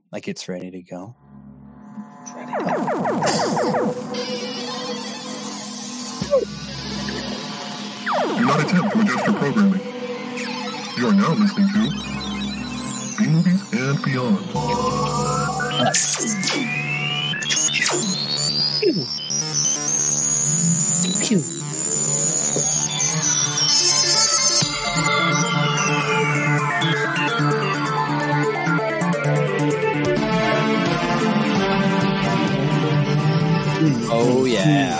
Like it's ready to go. Do not attempt to adjust your programming. You are now listening to B-Movies and Beyond. Pew. Oh yeah.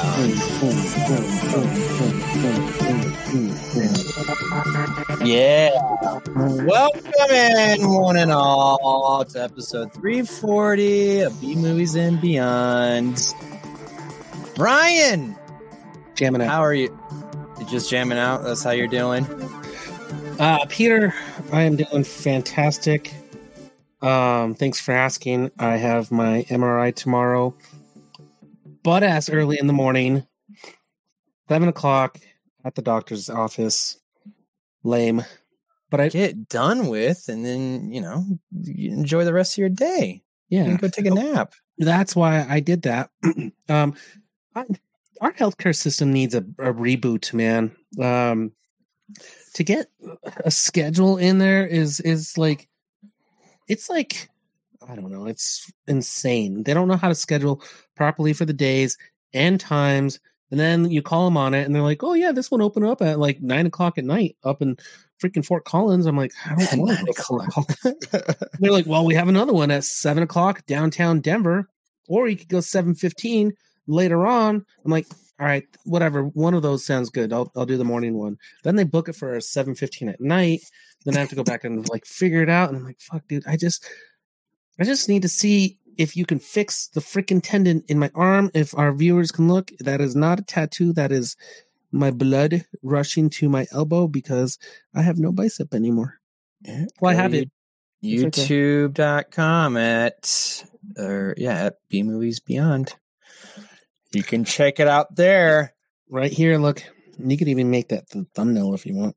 Yeah. Welcome in, one and all, to episode 340 of B Movies and Beyond. Brian, Jamming out. how are you? You just jamming out? That's how you're doing? Peter, I am doing fantastic. Thanks for asking. I have my MRI tomorrow. Butt ass early in the morning. 7 o'clock at the doctor's office. Lame. But I Get done with, and then, you enjoy the rest of your day. You can go take a nap. That's why I did that. Our healthcare system needs a reboot, man. To get a schedule in there is like, it's like, I don't know, it's insane. They don't know how to schedule properly for the days and times. And then you call them on it and they're like, oh yeah, this one opened up at like 9 o'clock at night up in freaking Fort Collins. I'm like, I don't want to go to Fort Collins. They're like, well, we have another one at 7 o'clock downtown Denver, or you could go 7:15 later on. I'm like, all right, whatever. One of those sounds good. I'll do the morning one. Then they book it for 7:15 at night. Then I have to go back and like figure it out. And I'm like, fuck, dude, I just need to see if you can fix the freaking tendon in my arm. If our viewers can look, that is not a tattoo. That is my blood rushing to my elbow because I have no bicep anymore. Well, I have it. YouTube.com at B Movies Beyond. You can check it out there. Right here, look. You could even make that the thumbnail if you want.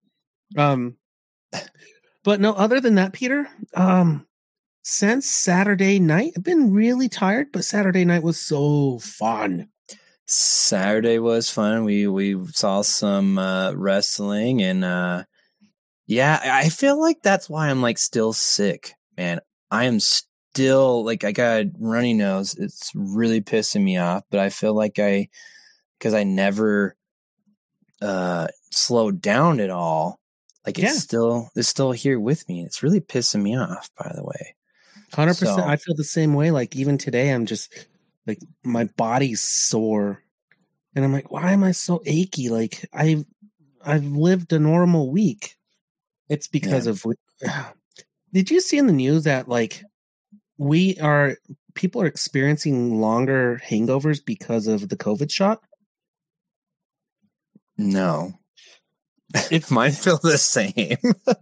But no, other than that, Peter, since Saturday night, I've been really tired, but Saturday night was so fun. Saturday was fun. We saw some wrestling, and I feel like that's why I'm like still sick, man. I am still like, I got a runny nose. It's really pissing me off, but I feel like because I never slowed down at all. Like it's still here with me. It's really pissing me off, by the way. 100%. I feel the same way. Like even today, I'm just like, my body's sore and I'm like, why am I so achy? Like I've lived a normal week. It's because of, did you see in the news that like people are experiencing longer hangovers because of the COVID shot? No. It might feel the same.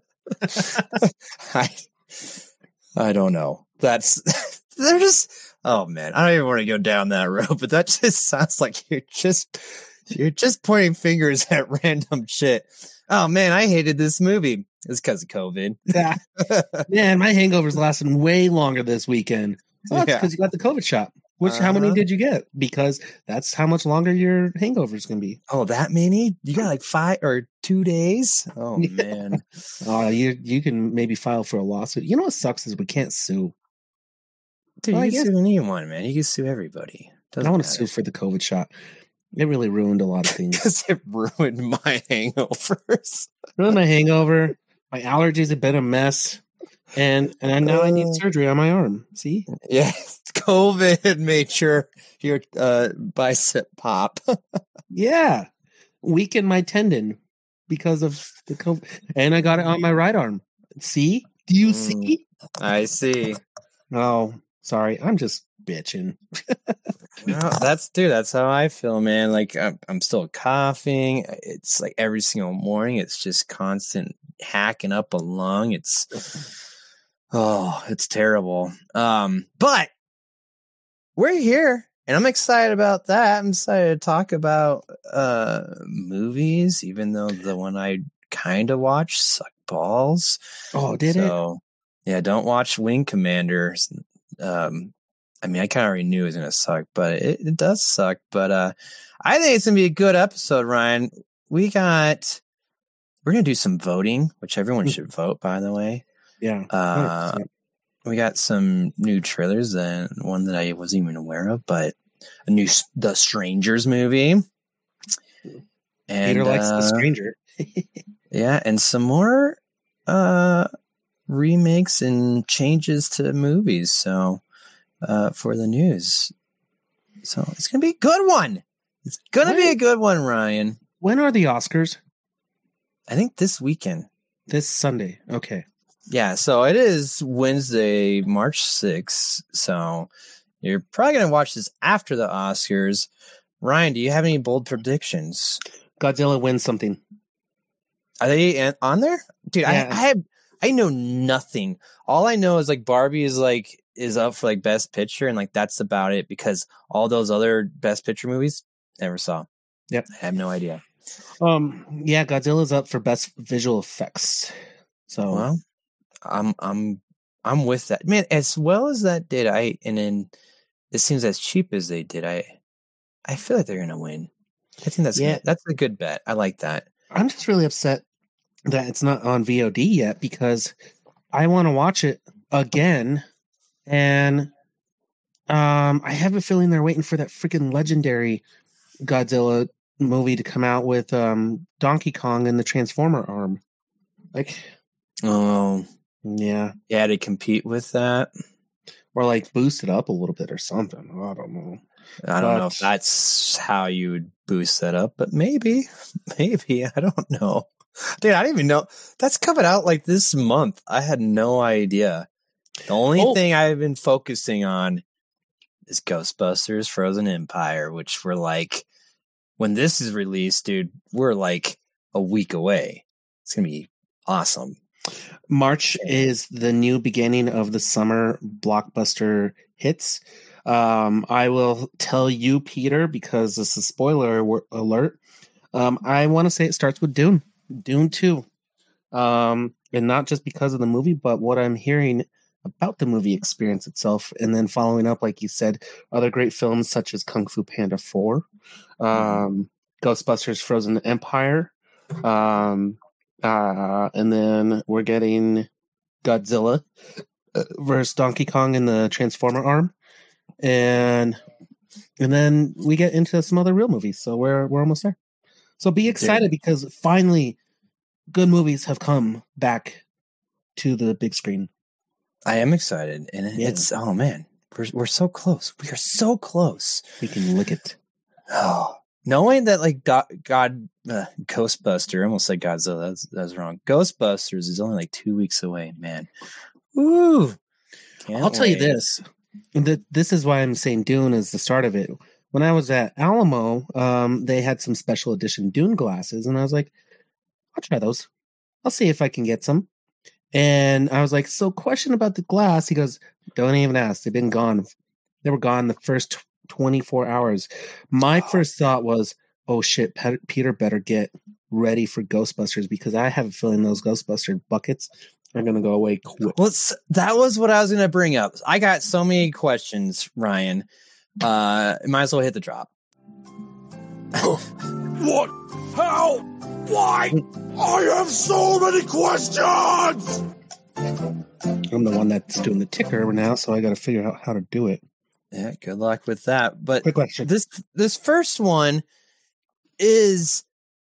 I don't know. They're just, oh man, I don't even want to go down that road, but that just sounds like you're just pointing fingers at random shit. Oh man, I hated this movie. It's because of COVID. Yeah. Man, my hangovers lasted way longer this weekend. Oh, that's because you got the COVID shot. How many did you get? Because that's how much longer your hangovers can be. Oh, that many? You got like 5 or 2 days? Oh man. Oh, you can maybe file for a lawsuit. You know what sucks is we can't sue. Dude, you can sue anyone, man. You can sue everybody. I want to sue for the COVID shot. It really ruined a lot of things. Because it ruined my hangovers. Ruined my hangover. My allergies have been a mess. And now I need surgery on my arm. See? Yeah, COVID made your bicep pop. Yeah. Weakened my tendon because of the COVID. And I got it on my right arm. See? Do you see? I see. Oh, sorry. I'm just bitching. No, that's how I feel, man. Like I'm still coughing. It's like every single morning. It's just constant hacking up a lung. It's terrible. But we're here, and I'm excited about that. I'm excited to talk about movies, even though the one I kind of watched sucked balls. Oh, did it? Yeah, don't watch Wing Commander. I mean, I kind of already knew it was going to suck, but it does suck. But I think it's going to be a good episode, Ryan. We're going to do some voting, which everyone should vote, by the way. Yeah. We got some new trailers, and one that I wasn't even aware of, but The Strangers movie. And Peter likes The Stranger. Yeah, and some more remakes and changes to movies. So for the news. So it's gonna be a good one. It's gonna be a good one, Ryan. When are the Oscars? I think this weekend. This Sunday. Okay. Yeah, so it is Wednesday, March 6th. So you're probably going to watch this after the Oscars. Ryan, do you have any bold predictions? Godzilla wins something. Are they on there? Dude, yeah. I know nothing. All I know is like Barbie is up for like Best Picture, and like that's about it, because all those other Best Picture movies never saw. Yep. I have no idea. Yeah, Godzilla's up for Best Visual Effects. So well, I'm with that, man. As well as that did, and then it seems as cheap as they did. I feel like they're gonna win. I think that's a good bet. I like that. I'm just really upset that it's not on VOD yet, because I want to watch it again, and I have a feeling they're waiting for that freaking legendary Godzilla movie to come out with Donkey Kong and the Transformer arm. Like, oh yeah, to compete with that, or like boost it up a little bit or something. I don't know. I don't know if that's how you would boost that up, but maybe I don't know. Dude, I didn't even know that's coming out like this month. I had no idea. The only thing I've been focusing on is Ghostbusters Frozen Empire, which we're like, when this is released, dude, we're like a week away. It's going to be awesome. March is the new beginning of the summer blockbuster hits. I will tell you, Peter, because this is spoiler alert. I want to say it starts with Dune 2. And not just because of the movie, but what I'm hearing about the movie experience itself. And then following up, like you said, other great films such as Kung Fu Panda 4, Ghostbusters Frozen Empire, and then we're getting Godzilla versus Donkey Kong and the Transformer arm. And then we get into some other real movies. So we're almost there. So be excited, because finally good movies have come back to the big screen. I am excited, and it's man, we're so close. We are so close. We can lick it. Oh, knowing that like Ghostbuster, I almost said Godzilla. That's wrong. Ghostbusters is only like 2 weeks away, man. Woo! I'll tell you this. This is why I'm saying Dune is the start of it. When I was at Alamo, they had some special edition Dune glasses, and I was like, I'll try those. I'll see if I can get some. And I was like, so question about the glass. He goes, don't even ask. They've been gone. They were gone the first 24 hours. My first thought was, oh shit, Peter better get ready for Ghostbusters, because I have a feeling those Ghostbuster buckets are going to go away quick. Well, that was what I was going to bring up. I got so many questions, Ryan. Might as well hit the drop. What? How? Why? I have so many questions! I'm the one that's doing the ticker now, so I got to figure out how to do it. Yeah, good luck with that. But quick question. This first one is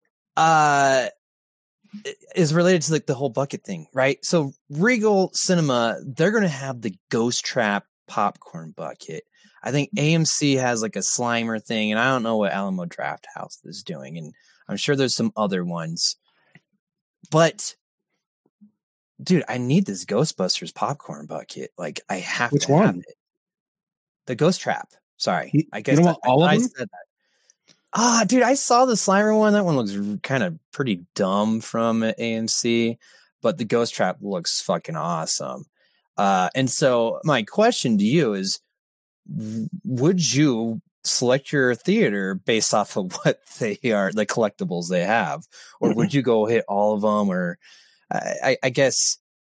related to like the whole bucket thing, right? So Regal Cinema, they're going to have the Ghost Trap popcorn bucket. I think AMC has like a Slimer thing, and I don't know what Alamo Drafthouse is doing, and I'm sure there's some other ones. But dude, I need this Ghostbusters popcorn bucket. Like, I have Which to one? have it. The Ghost Trap. Sorry. I guess you don't want all of them? said that. Dude, I saw the Slimer one. That one looks kind of pretty dumb from AMC, but the Ghost Trap looks fucking awesome. And so my question to you is, would you select your theater based off of what they are, the collectibles they have, or would you go hit all of them? Or I guess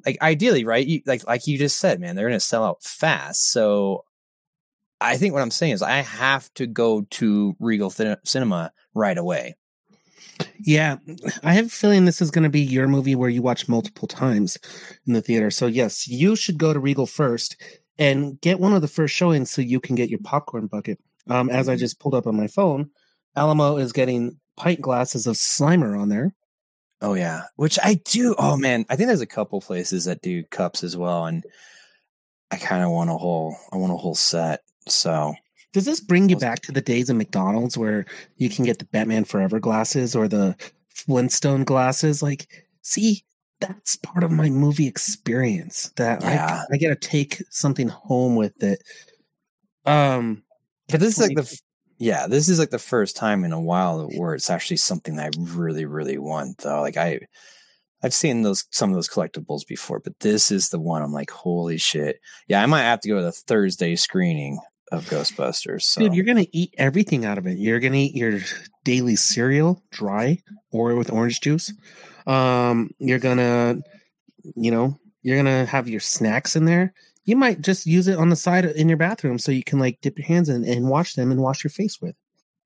like ideally, right? Like you just said, man, they're going to sell out fast. So I think what I'm saying is I have to go to Regal Cinema right away. Yeah, I have a feeling this is going to be your movie where you watch multiple times in the theater. So yes, you should go to Regal first and get one of the first showings so you can get your popcorn bucket. As I just pulled up on my phone, Alamo is getting pint glasses of Slimer on there. Oh yeah, which I do. Oh man, I think there's a couple places that do cups as well, and I kind of want a whole set. So does this bring you back to the days of McDonald's where you can get the Batman Forever glasses or the Flintstone glasses? Like, see, that's part of my movie experience that I got to take something home with it. But this is like this is like the first time in a while where it's actually something that I really, really want though. Like I've seen some of those collectibles before, but this is the one I'm like, holy shit. Yeah, I might have to go to the Thursday screening of Ghostbusters. So. Dude, you're going to eat everything out of it. You're going to eat your daily cereal dry or with orange juice. You're going to, you're going to have your snacks in there. You might just use it on the side in your bathroom so you can like dip your hands in and wash them and wash your face with.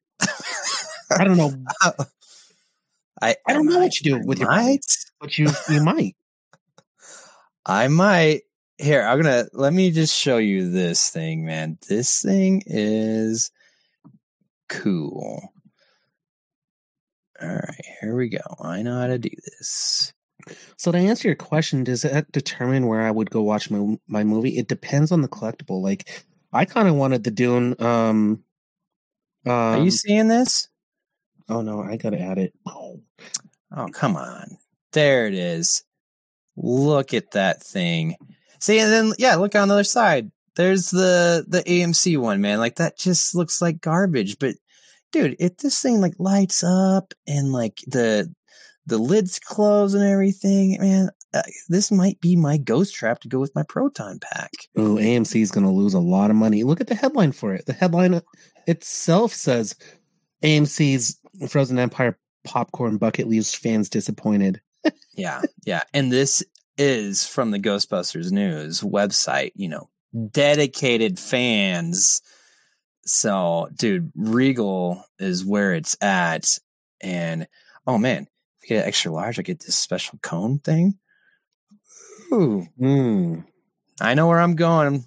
I don't know. I don't know what you do with your body, but you might. I might. Here, let me just show you this thing, man. This thing is cool. All right, here we go. I know how to do this. So to answer your question, does that determine where I would go watch my movie? It depends on the collectible. Like, I kind of wanted the Dune. Are you seeing this? Oh no, I gotta add it. Oh, come on. There it is. Look at that thing. See, and then look on the other side. There's the AMC one, man. Like that just looks like garbage. But dude, if this thing like lights up and like the lids close and everything, man, this might be my ghost trap to go with my Proton pack. Oh, AMC is going to lose a lot of money. Look at the headline for it. The headline itself says AMC's Frozen Empire popcorn bucket leaves fans disappointed. Yeah. And this is from the Ghostbusters News website, dedicated fans. So, dude, Regal is where it's at. And, oh, man, if you get extra large, I get this special cone thing. Ooh. I know where I'm going.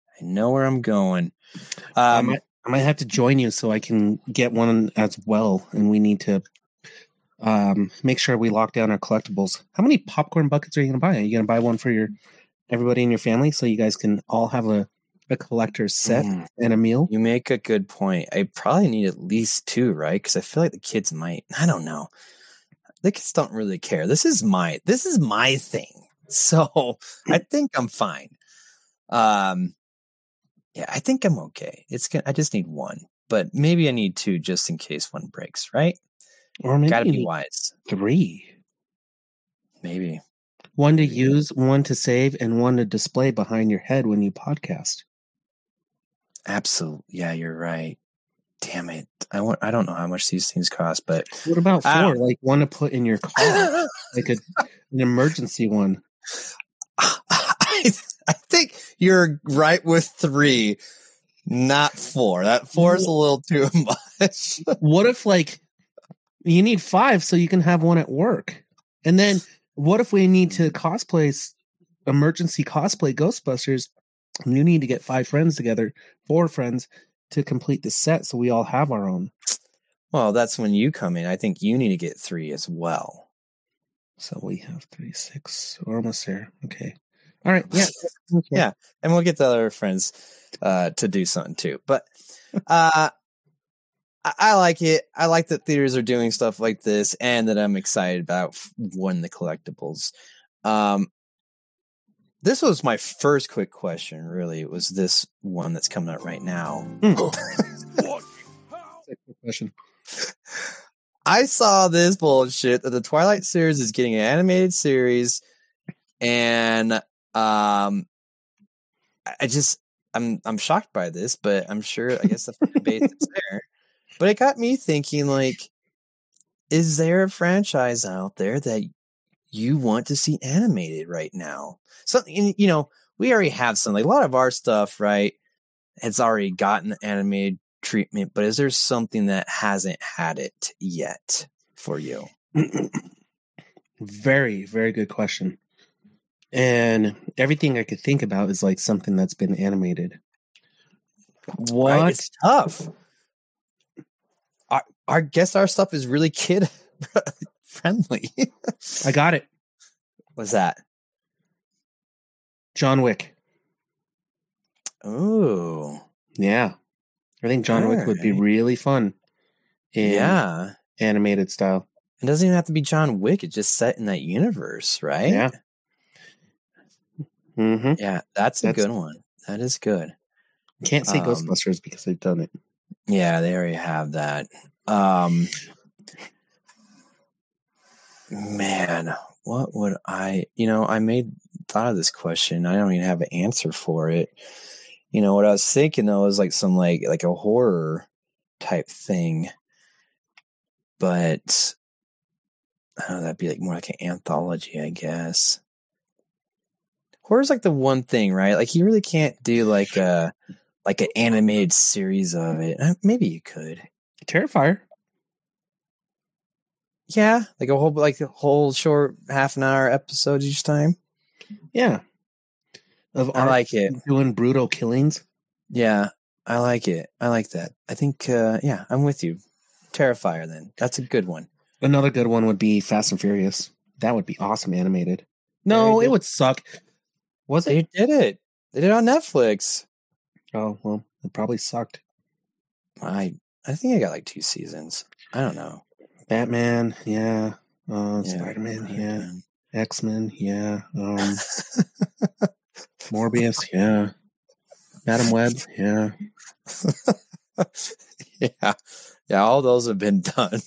I might have to join you so I can get one as well. And we need to make sure we lock down our collectibles. How many popcorn buckets are you going to buy? Are you going to buy one for everybody in your family so you guys can all have a collector's set and a meal? You make a good point. I probably need at least 2, right? Because I feel like the kids might. I don't know. The kids don't really care. This is my thing. So I think I'm fine. I think I'm okay. I just need 1, but maybe I need 2 just in case one breaks, right? Or maybe gotta be wise. 3. Maybe. 1 to use, 1 to save, and 1 to display behind your head when you podcast. Absolutely. Yeah, you're right. Damn it. I don't know how much these things cost, but what about 4? Like 1 to put in your car, like an emergency one. I think you're right with 3, not 4. That 4 is a little too much. What if like you need 5 so you can have 1 at work? And then what if we need to emergency cosplay Ghostbusters? And you need to get 5 friends together, 4 friends to complete the set so we all have our own. Well, that's when you come in. I think you need to get 3 as well. So we have 3, 6. We're almost there. Okay. All right. Yeah. Okay. Yeah. And we'll get the other friends to do something too. But I like it. I like that theaters are doing stuff like this and that I'm excited about the collectibles. This was my first quick question, really. It was this one that's coming out right now. What? Question. I saw this bullshit that the Twilight series is getting an animated series, and I'm shocked by this, but I'm sure I guess the debate is there. But it got me thinking, like, is there a franchise out there that you want to see animated right now? Something, you know, we already have something. Like, a lot of our stuff, right, has already gotten animated treatment, but is there something that hasn't had it yet for you? Very, very good question. And everything I could think about is like something that's been animated. What? Right? It's tough. I guess our stuff is really kid friendly. I got it. What's that? John Wick. Oh, Yeah. I think John Wick would be really fun in yeah. animated style. It doesn't even have to be John Wick. It's just set in that universe, right? Yeah. Mm-hmm. Yeah, that's a good one. That is good. Can't say Ghostbusters because they've done it. Yeah, they already have that. Man, what would I thought of this question. I don't even have an answer for it. You know, what I was thinking though is like some like a horror type thing. But I don't know, that'd be like more like an anthology, I guess. Horror's like the one thing, right? Like you really can't do like an animated series of it. Maybe you could. Terrifier. Yeah, like a whole short half an hour episodes each time. Yeah. I like it. Doing brutal killings. Yeah, I like it. I like that. I think, yeah, I'm with you. Terrifier, then. That's a good one. Another good one would be Fast and Furious. That would be awesome animated. No, it would suck. Was it? They did it. They did it on Netflix. Oh, well, it probably sucked. I think I got like 2 seasons. I don't know. Batman, yeah. Spider-Man, yeah. X-Men, yeah. Morbius, yeah. Madam Web, yeah. Yeah, all those have been done.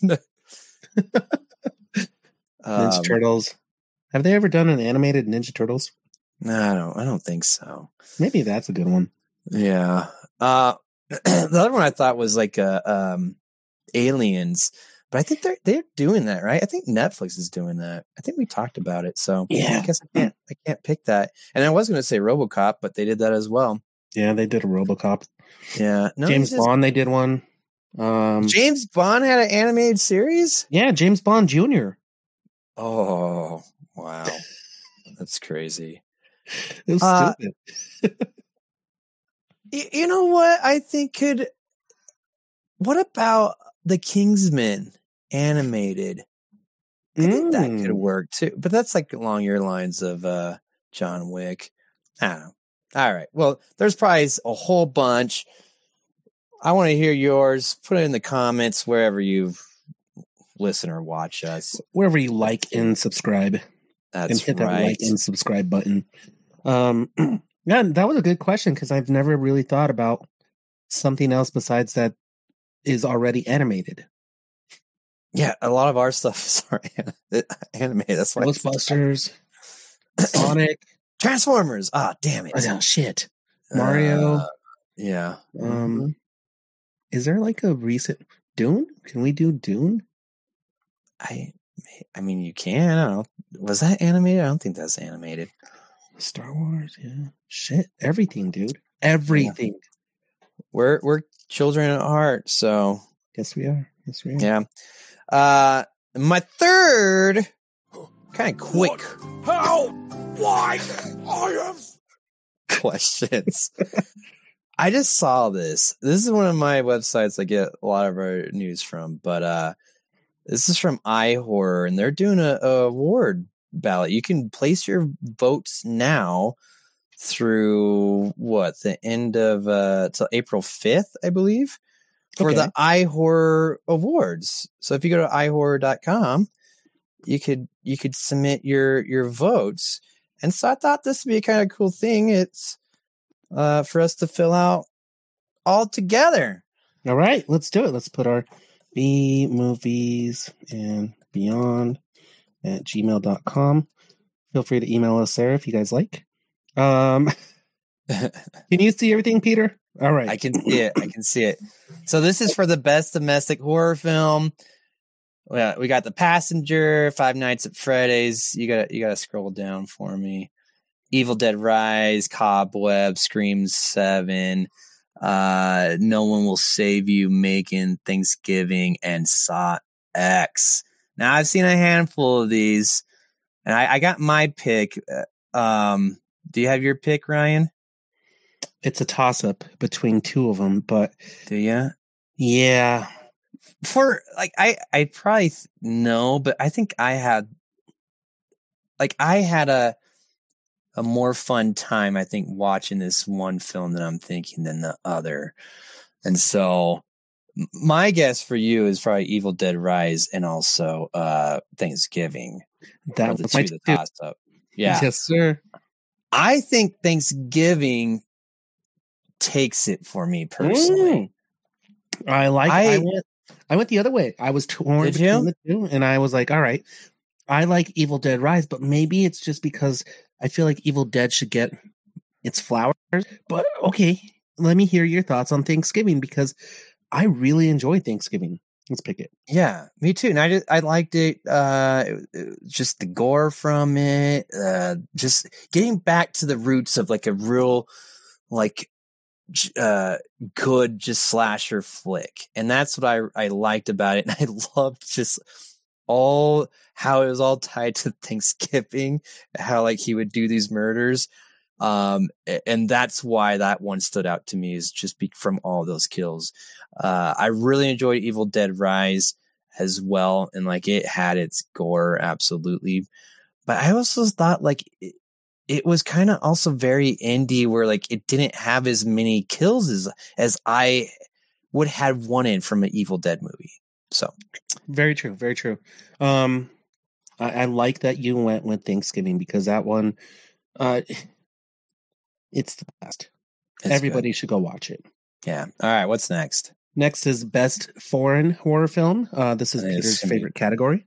Ninja Turtles. Have they ever done an animated Ninja Turtles? No, I don't think so. Maybe that's a good one. Yeah. The other one I thought was like Aliens, but I think they're doing that, right? I think Netflix is doing that. I think we talked about it, so yeah. I guess I can't pick that. And I was going to say RoboCop, but they did that as well. Yeah, they did a RoboCop. Yeah, no, James Bond, they did one. James Bond had an animated series? Yeah, James Bond Jr. Oh, wow. That's crazy. It was stupid. You know what I think what about the Kingsman animated? I think that could work too, but that's like along your lines of John Wick. I don't know. All right. Well, there's probably a whole bunch. I want to hear yours. Put it in the comments wherever you listen or watch us. Wherever you like and subscribe. That's and hit right. that like and subscribe button. Yeah, that was a good question because I've never really thought about something else besides that is already animated. Yeah, a lot of our stuff is already animated. That's why Ghostbusters, Sonic, Transformers. Ah, damn it! Oh Shit, Mario. Yeah. Is there like a recent Dune? Can we do Dune? I mean, you can. I don't know. Was that animated? I don't think that's animated. Star Wars, yeah. Shit, everything, dude. Everything. Yeah. We're children at heart, so yes, we are. Yes, we are. Yeah. My third, kind of quick. What? How? Why? I have questions. I just saw this. This is one of my websites I get a lot of our news from, but this is from iHorror, and they're doing a award ballot. You can place your votes now through the end of till April 5th, I believe, for the iHorror Awards. So if you go to iHorror.com, you could submit your votes. And so I thought this would be a kind of cool thing. It's for us to fill out all together. All right, let's do it. Let's put our B movies and beyond at gmail.com. Feel free to email us there if you guys like. Can you see everything, Peter? All right. I can see it. So this is for the best domestic horror film. Well, we got The Passenger, Five Nights at Freddy's. You gotta scroll down for me. Evil Dead Rise, Cobweb, Scream 7, No One Will Save You, Megan, Thanksgiving, and Saw X. Now I've seen a handful of these, and I got my pick. Do you have your pick, Ryan? It's a toss-up between two of them, but Do you? yeah. For like, I probably know, but I think I had a more fun time, I think, watching this one film that I'm thinking than the other. And so my guess for you is probably Evil Dead Rise and also Thanksgiving. That the was two my that tossed up. Yeah. Yes, sir. I think Thanksgiving takes it for me personally. I went the other way. I was torn Did between you? the two, and I was like, all right, I like Evil Dead Rise, but maybe it's just because I feel like Evil Dead should get its flowers. But okay, let me hear your thoughts on Thanksgiving, because I really enjoy Thanksgiving. Let's pick it. Yeah, me too. And I liked it. Just the gore from it. Just getting back to the roots of like a real, like, good just slasher flick, and that's what I liked about it. And I loved just all how it was all tied to Thanksgiving, how like he would do these murders. And that's why that one stood out to me, is just from all those kills. I really enjoyed Evil Dead Rise as well, and like it had its gore, absolutely. But I also thought like it was kind of also very indie, where like it didn't have as many kills as I would have wanted from an Evil Dead movie. So very true, very true. I like that you went with Thanksgiving, because that one, it's the best. Everybody should go watch it. Yeah. All right. What's next? Next is Best Foreign Horror Film. This is Peter's favorite category.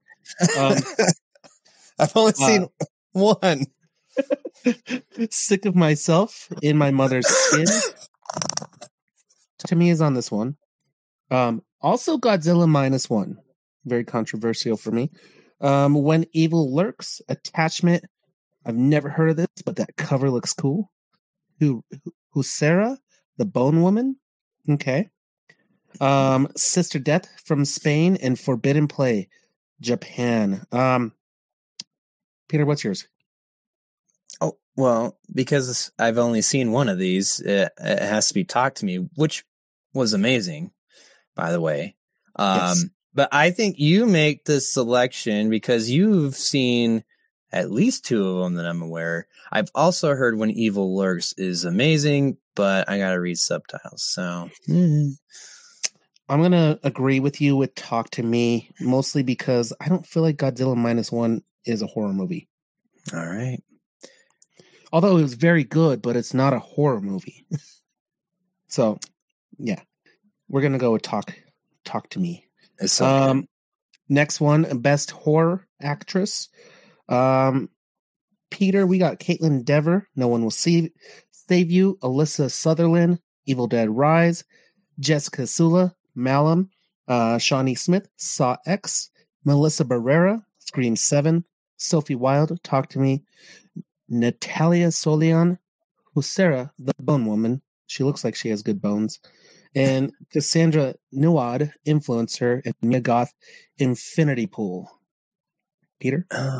I've only seen one. Sick of Myself in My Mother's Skin. To me is on this one. Also Godzilla -1. Very controversial for me. When Evil Lurks, Attachment. I've never heard of this, but that cover looks cool. Husera, the Bone Woman. Okay. Sister Death from Spain, and Forbidden Play, Japan. Peter, what's yours? Oh, well, because I've only seen one of these, it has to be Talk to Me, which was amazing, by the way. Yes. But I think you make the selection because you've seen at least two of them that I'm aware. I've also heard When Evil Lurks is amazing, but I got to read subtitles. So I'm going to agree with you with Talk to Me, mostly because I don't feel like Godzilla -1 is a horror movie. All right. Although it was very good, but it's not a horror movie. So, yeah. We're going to go with Talk to Me. It's so good. Next one, Best Horror Actress. Peter, we got Caitlin Dever, No One Will Save You. Alyssa Sutherland, Evil Dead Rise. Jessica Sula, Malum. Shawnee Smith, Saw X. Melissa Barrera, Scream 7. Sophie Wilde, Talk to Me. Natalia Solian, Husera, the Bone Woman. She looks like she has good bones. And Cassandra Nuad, Influencer, and Mia Goth, Infinity Pool. Peter?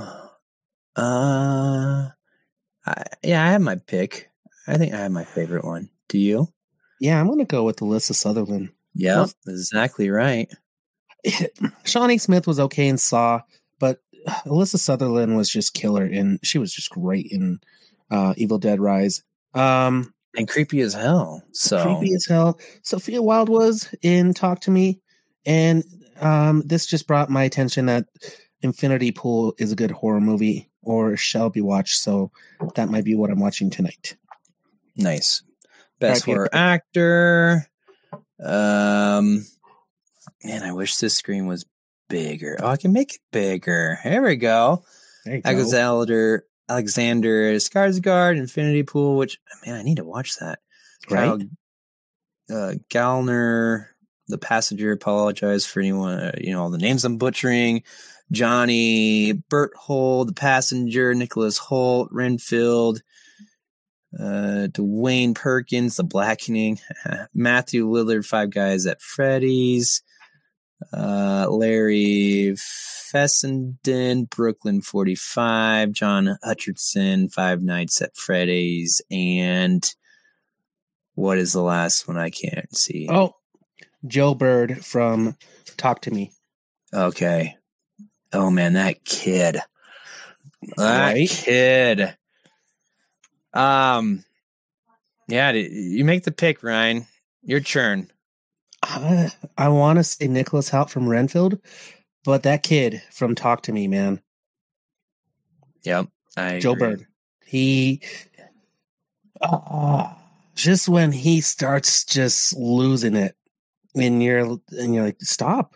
I have my pick. I think I have my favorite one. Do you? Yeah, I'm going to go with Alyssa Sutherland. Yeah, Well, exactly right. Shawnee Smith was okay in Saw, but Alyssa Sutherland was just killer, and she was just great in Evil Dead Rise. And creepy as hell. So creepy as hell. Sophia Wilde was in Talk to Me, and this just brought my attention that Infinity Pool is a good horror movie, or shall be watched. So that might be what I'm watching tonight. Nice. Best All right, horror actor. Man, I wish this screen was bigger. Oh, I can make it bigger. There we go. There you go. Alexander Skarsgård, Infinity Pool, which, man, I need to watch that. Right? Kyle Gallner, The Passenger. Apologize for anyone, all the names I'm butchering. Johnny, Bert Holt, The Passenger, Nicholas Holt, Renfield, Dwayne Perkins, The Blackening, Matthew Lillard, Five Guys at Freddy's, Larry Fessenden, Brooklyn 45, John Hutcherson, Five Nights at Freddy's, and what is the last one? I can't see. Oh, Joe Bird from Talk to Me. Okay. Oh man, that kid. Right? Kid. Yeah, you make the pick, Ryan. Your turn. I want to say Nicholas Hoult from Renfield, but that kid from Talk to Me, man. Yep. Joe Bird. He just when he starts just losing it, and you're like, stop.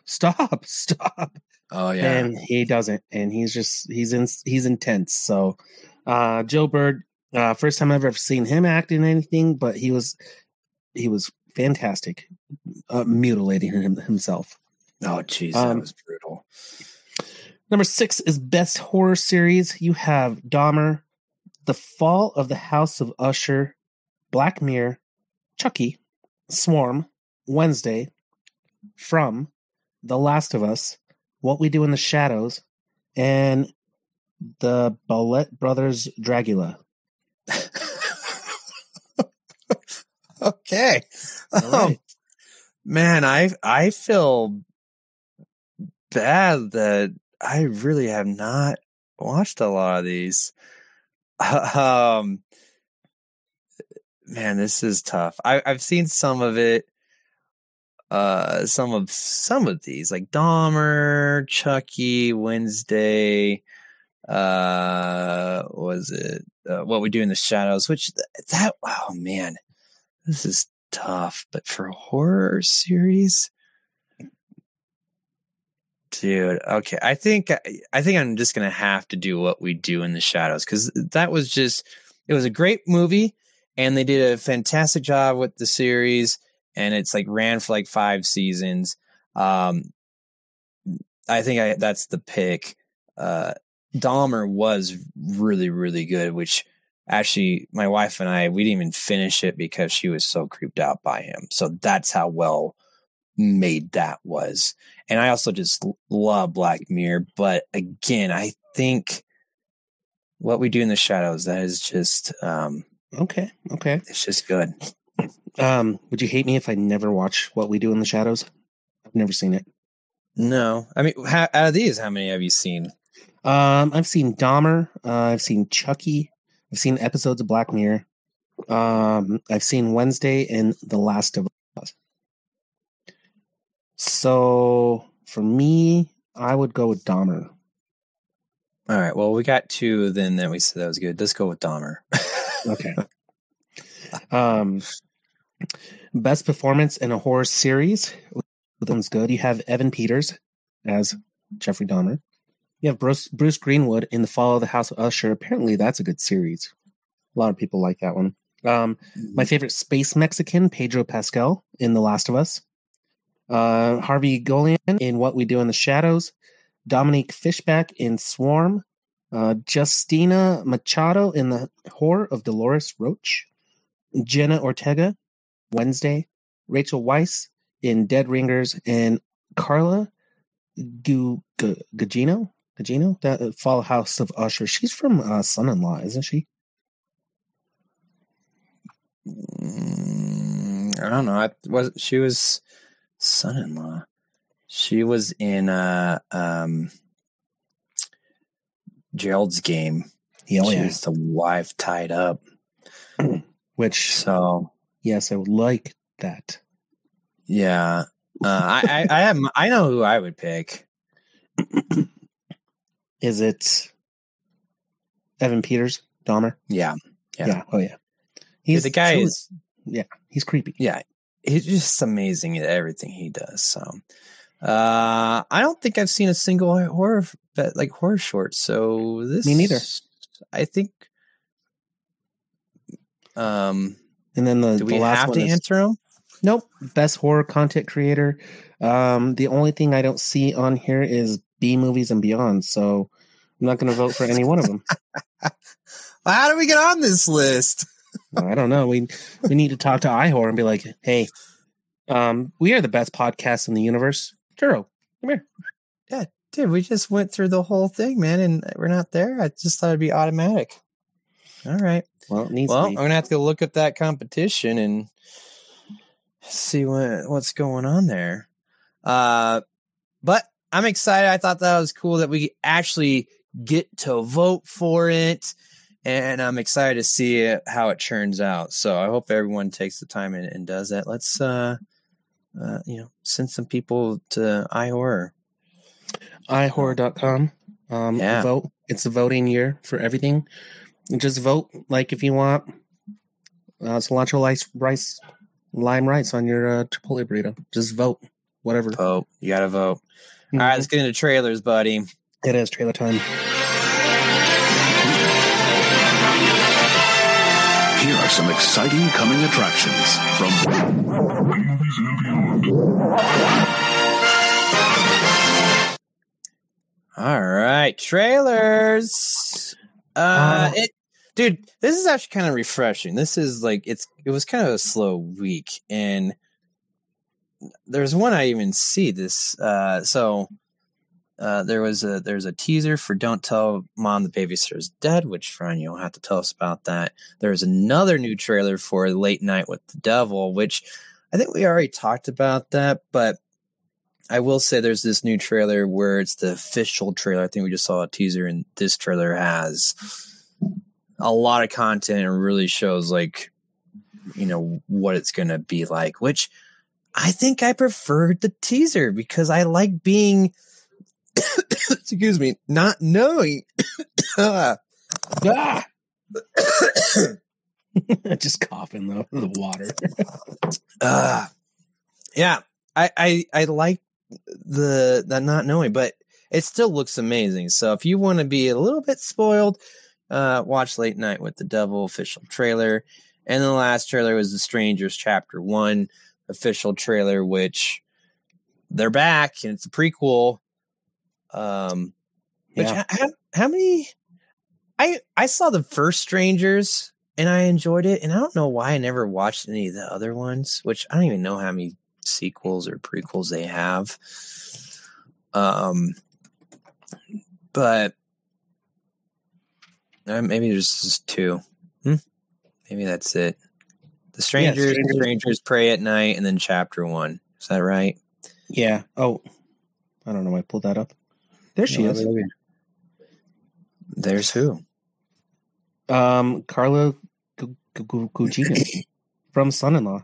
Oh yeah. And he doesn't, and he's intense. So Joe Bird, first time I've ever seen him act in anything, but he was fantastic, mutilating himself. Oh jeez, that was brutal. Number 6 is Best Horror Series. You have Dahmer, The Fall of the House of Usher, Black Mirror, Chucky, Swarm, Wednesday, From, The Last of Us, What We Do in the Shadows, and the Bowlett Brothers Dragula. Okay. Right. Man, I feel bad that I really have not watched a lot of these. Man, this is tough. I've seen some of it. Some of these, like Dahmer, Chucky, Wednesday. Was it What We Do in the Shadows? Which that oh man, this is tough. But for a horror series, dude, okay, I think I'm just gonna have to do What We Do in the Shadows, because that was it was a great movie, and they did a fantastic job with the series, and it's like ran for like 5 seasons. I think that's the pick. Dahmer was really, really good, which actually my wife and we didn't even finish it because she was so creeped out by him. So that's how well made that was. And I also just love Black Mirror. But again, I think What We Do in the Shadows, that is just Okay. it's just good. Would you hate me if I never watch What We Do in the Shadows? I've never seen it. No, I mean, out of these, how many have you seen? I've seen Dahmer. I've seen Chucky. I've seen episodes of Black Mirror. I've seen Wednesday and The Last of Us. So for me, I would go with Dahmer. All right. Well, we got 2 then that we said that was good. Let's go with Dahmer. Okay. Best performance in a horror series. That one's good. You have Evan Peters as Jeffrey Dahmer. You have Bruce Greenwood in The Fall of the House of Usher. Apparently, that's a good series. A lot of people like that one. My favorite space Mexican, Pedro Pascal in The Last of Us. Harvey Golian in What We Do in the Shadows. Dominique Fishback in Swarm. Justina Machado in The Horror of Dolores Roach. Jenna Ortega, Wednesday. Rachel Weisz in Dead Ringers. And Carla Gugino, that Fall House of Usher. She's from Son-in-Law, isn't she? I don't know. She was Son-in-Law. She was in Gerald's Game. She was the wife tied up. Yes, I would like that. Yeah. I know who I would pick. Is it Evan Peters, Dahmer? Yeah. Oh yeah. The guy is. Yeah, he's creepy. Yeah, he's just amazing at everything he does. So, I don't think I've seen a single horror short. So this, me neither. I think. And then do we have to answer them? Nope. Best horror content creator. The only thing I don't see on here is B movies and beyond. So I'm not going to vote for any one of them. How do we get on this list? I don't know. We need to talk to iHorror and be like, hey, we are the best podcast in the universe. Churro, come here. Yeah, dude, we just went through the whole thing, man, and we're not there. I just thought it'd be automatic. All right. Well, it needs Well, to I'm be. gonna have to go look up that competition and see what's going on there. But I'm excited. I thought that was cool that we actually get to vote for it, and I'm excited to see how it turns out. So I hope everyone takes the time and does that. Let's send some people to iHorror. iHorror.com. Yeah. Vote. It's a voting year for everything. Just vote like if you want cilantro lime rice on your Chipotle burrito. Just vote. Whatever. Vote. You gotta vote. All right, let's get into trailers, buddy. It is trailer time. Here are some exciting coming attractions from B-movies and beyond. All right, trailers. Dude, this is actually kind of refreshing. This is like it was kind of a slow week, and there's one I even see this. There's a teaser for Don't Tell Mom the Babysitter's Dead, which Ryan, you'll have to tell us about that. There's another new trailer for Late Night with the Devil, which I think we already talked about that, but I will say there's this new trailer where it's the official trailer. I think we just saw a teaser, and this trailer has a lot of content and really shows like, what it's going to be like, which I think I preferred the teaser because I like being, excuse me, not knowing. Just coughing though, the water. Yeah, I like the not knowing, but it still looks amazing. So if you want to be a little bit spoiled, watch Late Night with the Devil official trailer. And the last trailer was The Strangers Chapter 1 official trailer, which they're back and it's a prequel. How many? I saw the first Strangers and I enjoyed it, and I don't know why I never watched any of the other ones, which I don't even know how many sequels or prequels they have. But maybe there's just two. Maybe that's it. The Strangers Pray at Night, and then Chapter 1. Is that right? Yeah. Oh, I don't know. I pulled that up. There she is. There's who? Carla Gugino from Son-in-Law.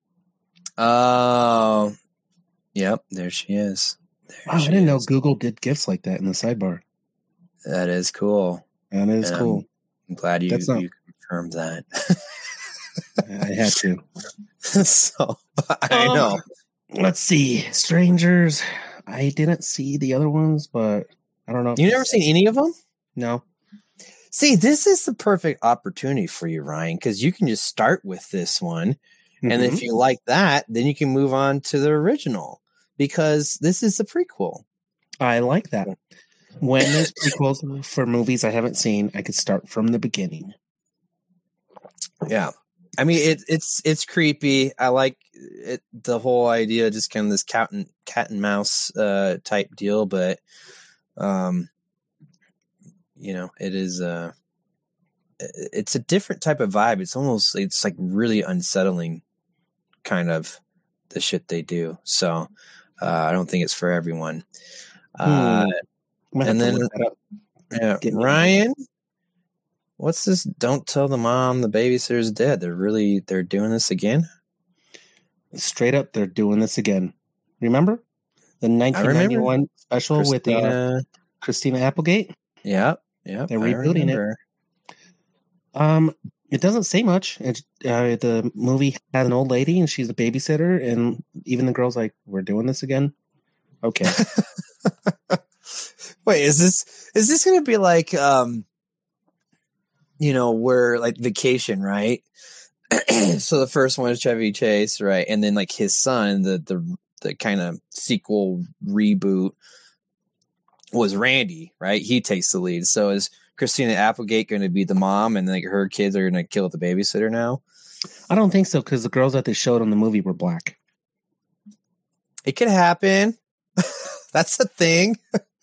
Oh, yep. There she is. Wow, I didn't know Google did gifts like that in the sidebar. That is cool. That is cool. I'm glad you confirmed that. I had to. So I know. Let's see. Strangers. I didn't see the other ones, but I don't know. You never seen any of them? No. See, this is the perfect opportunity for you, Ryan, because you can just start with this one. Mm-hmm. And if you like that, then you can move on to the original because this is the prequel. I like that. When there's prequels for movies I haven't seen, I could start from the beginning. Yeah. I mean, it's creepy. I like it, the whole idea, just kind of this cat and mouse type deal, but it is it's a different type of vibe. It's like really unsettling, kind of the shit they do. So I don't think it's for everyone. And then Ryan. What's this? Don't tell the mom the babysitter's dead. They're doing this again? Straight up, they're doing this again. Remember? The 1991 special with Christina Applegate? Yeah. They're rebooting it. It doesn't say much. The movie had an old lady and she's a babysitter, and even the girl's like, we're doing this again? Okay. Wait, is this going to be like... we're like Vacation, right? So the first one is Chevy Chase, right? And then like his son, the kind of sequel reboot was Randy, right? He takes the lead. So is Christina Applegate going to be the mom, and like her kids are going to kill the babysitter now? I don't think so, because the girls that they showed on the movie were black. It could happen. That's a thing.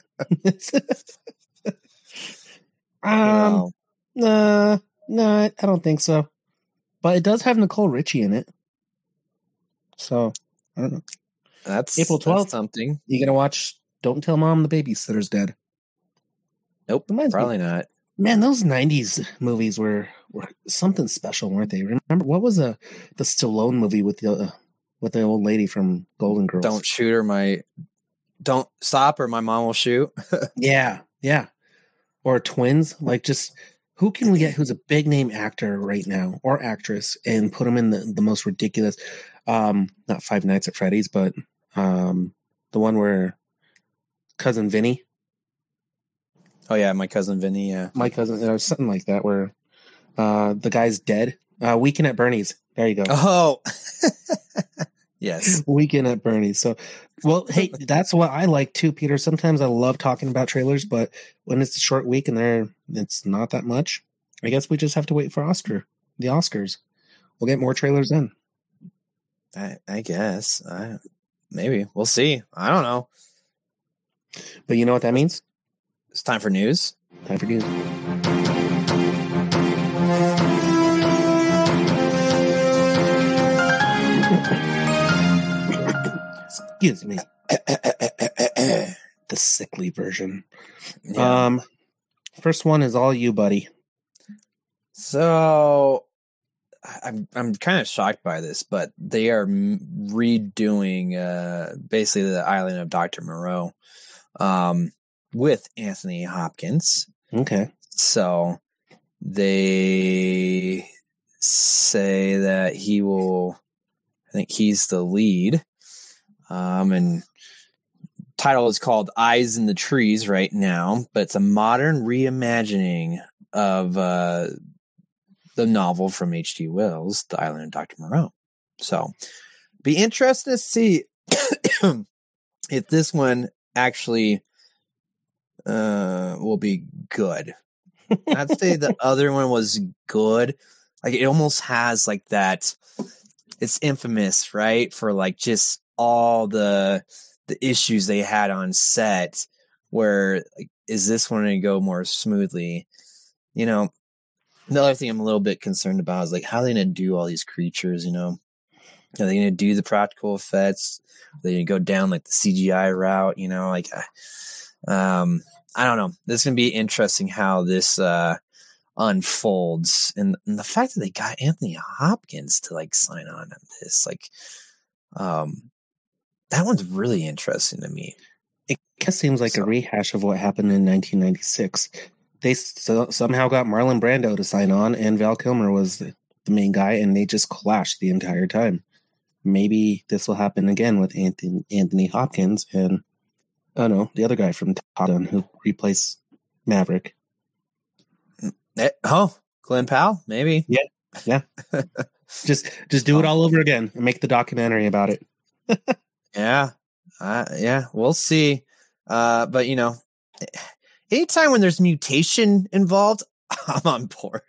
No, I don't think so. But it does have Nicole Richie in it. So, I don't know. That's April 12th. That's something. You gonna watch Don't Tell Mom the Babysitter's Dead? Nope, Reminds me. probably not. Man, those 90s movies were something special, weren't they? Remember, what was the Stallone movie with the old lady from Golden Girls? Don't stop or my mom will shoot. Yeah. Or Twins. Like, just who can we get who's a big name actor right now or actress and put them in the most ridiculous, not Five Nights at Freddy's, but the one where Cousin Vinny. Oh yeah, My Cousin Vinny. Yeah, My Cousin, or something like that, where the guy's dead. Weekend at Bernie's. There you go. Oh, yes. Weekend at Bernie's. So, well, hey, that's what I like too, Peter. Sometimes I love talking about trailers, but when it's a short week and it's not that much, I guess we just have to wait for the Oscars. We'll get more trailers in. I guess. Maybe we'll see. I don't know. But you know what that means? It's time for news. Time for news. Excuse me. The sickly version. Yeah. First one is all you, buddy. So I'm kind of shocked by this, but they are redoing basically the Island of Dr. Moreau with Anthony Hopkins. Okay. So they say that I think he's the lead. And title is called Eyes in the Trees right now, but it's a modern reimagining of the novel from H.G. Wells, The Island of Dr. Moreau. So be interested to see if this one actually will be good. I'd say the other one was good. Like it almost has like that. It's infamous, right? For like just all the issues they had on set. Where like, is this one going to go more smoothly? You know, the other thing I'm a little bit concerned about is like how are they going to do all these creatures? You know, are they going to do the practical effects? Are they going to go down like the CGI route? You know, like I don't know. This is going to be interesting how this unfolds, and the fact that they got Anthony Hopkins to like sign on this, like, that one's really interesting to me. It kind of seems like a rehash of what happened in 1996. They somehow got Marlon Brando to sign on, and Val Kilmer was the main guy, and they just clashed the entire time. Maybe this will happen again with Anthony Hopkins and I don't know, the other guy from Top Gun who replaced Maverick. Glenn Powell, maybe. Yeah. just do it all over again and make the documentary about it. Yeah, we'll see. But you know, anytime when there's mutation involved, I'm on board.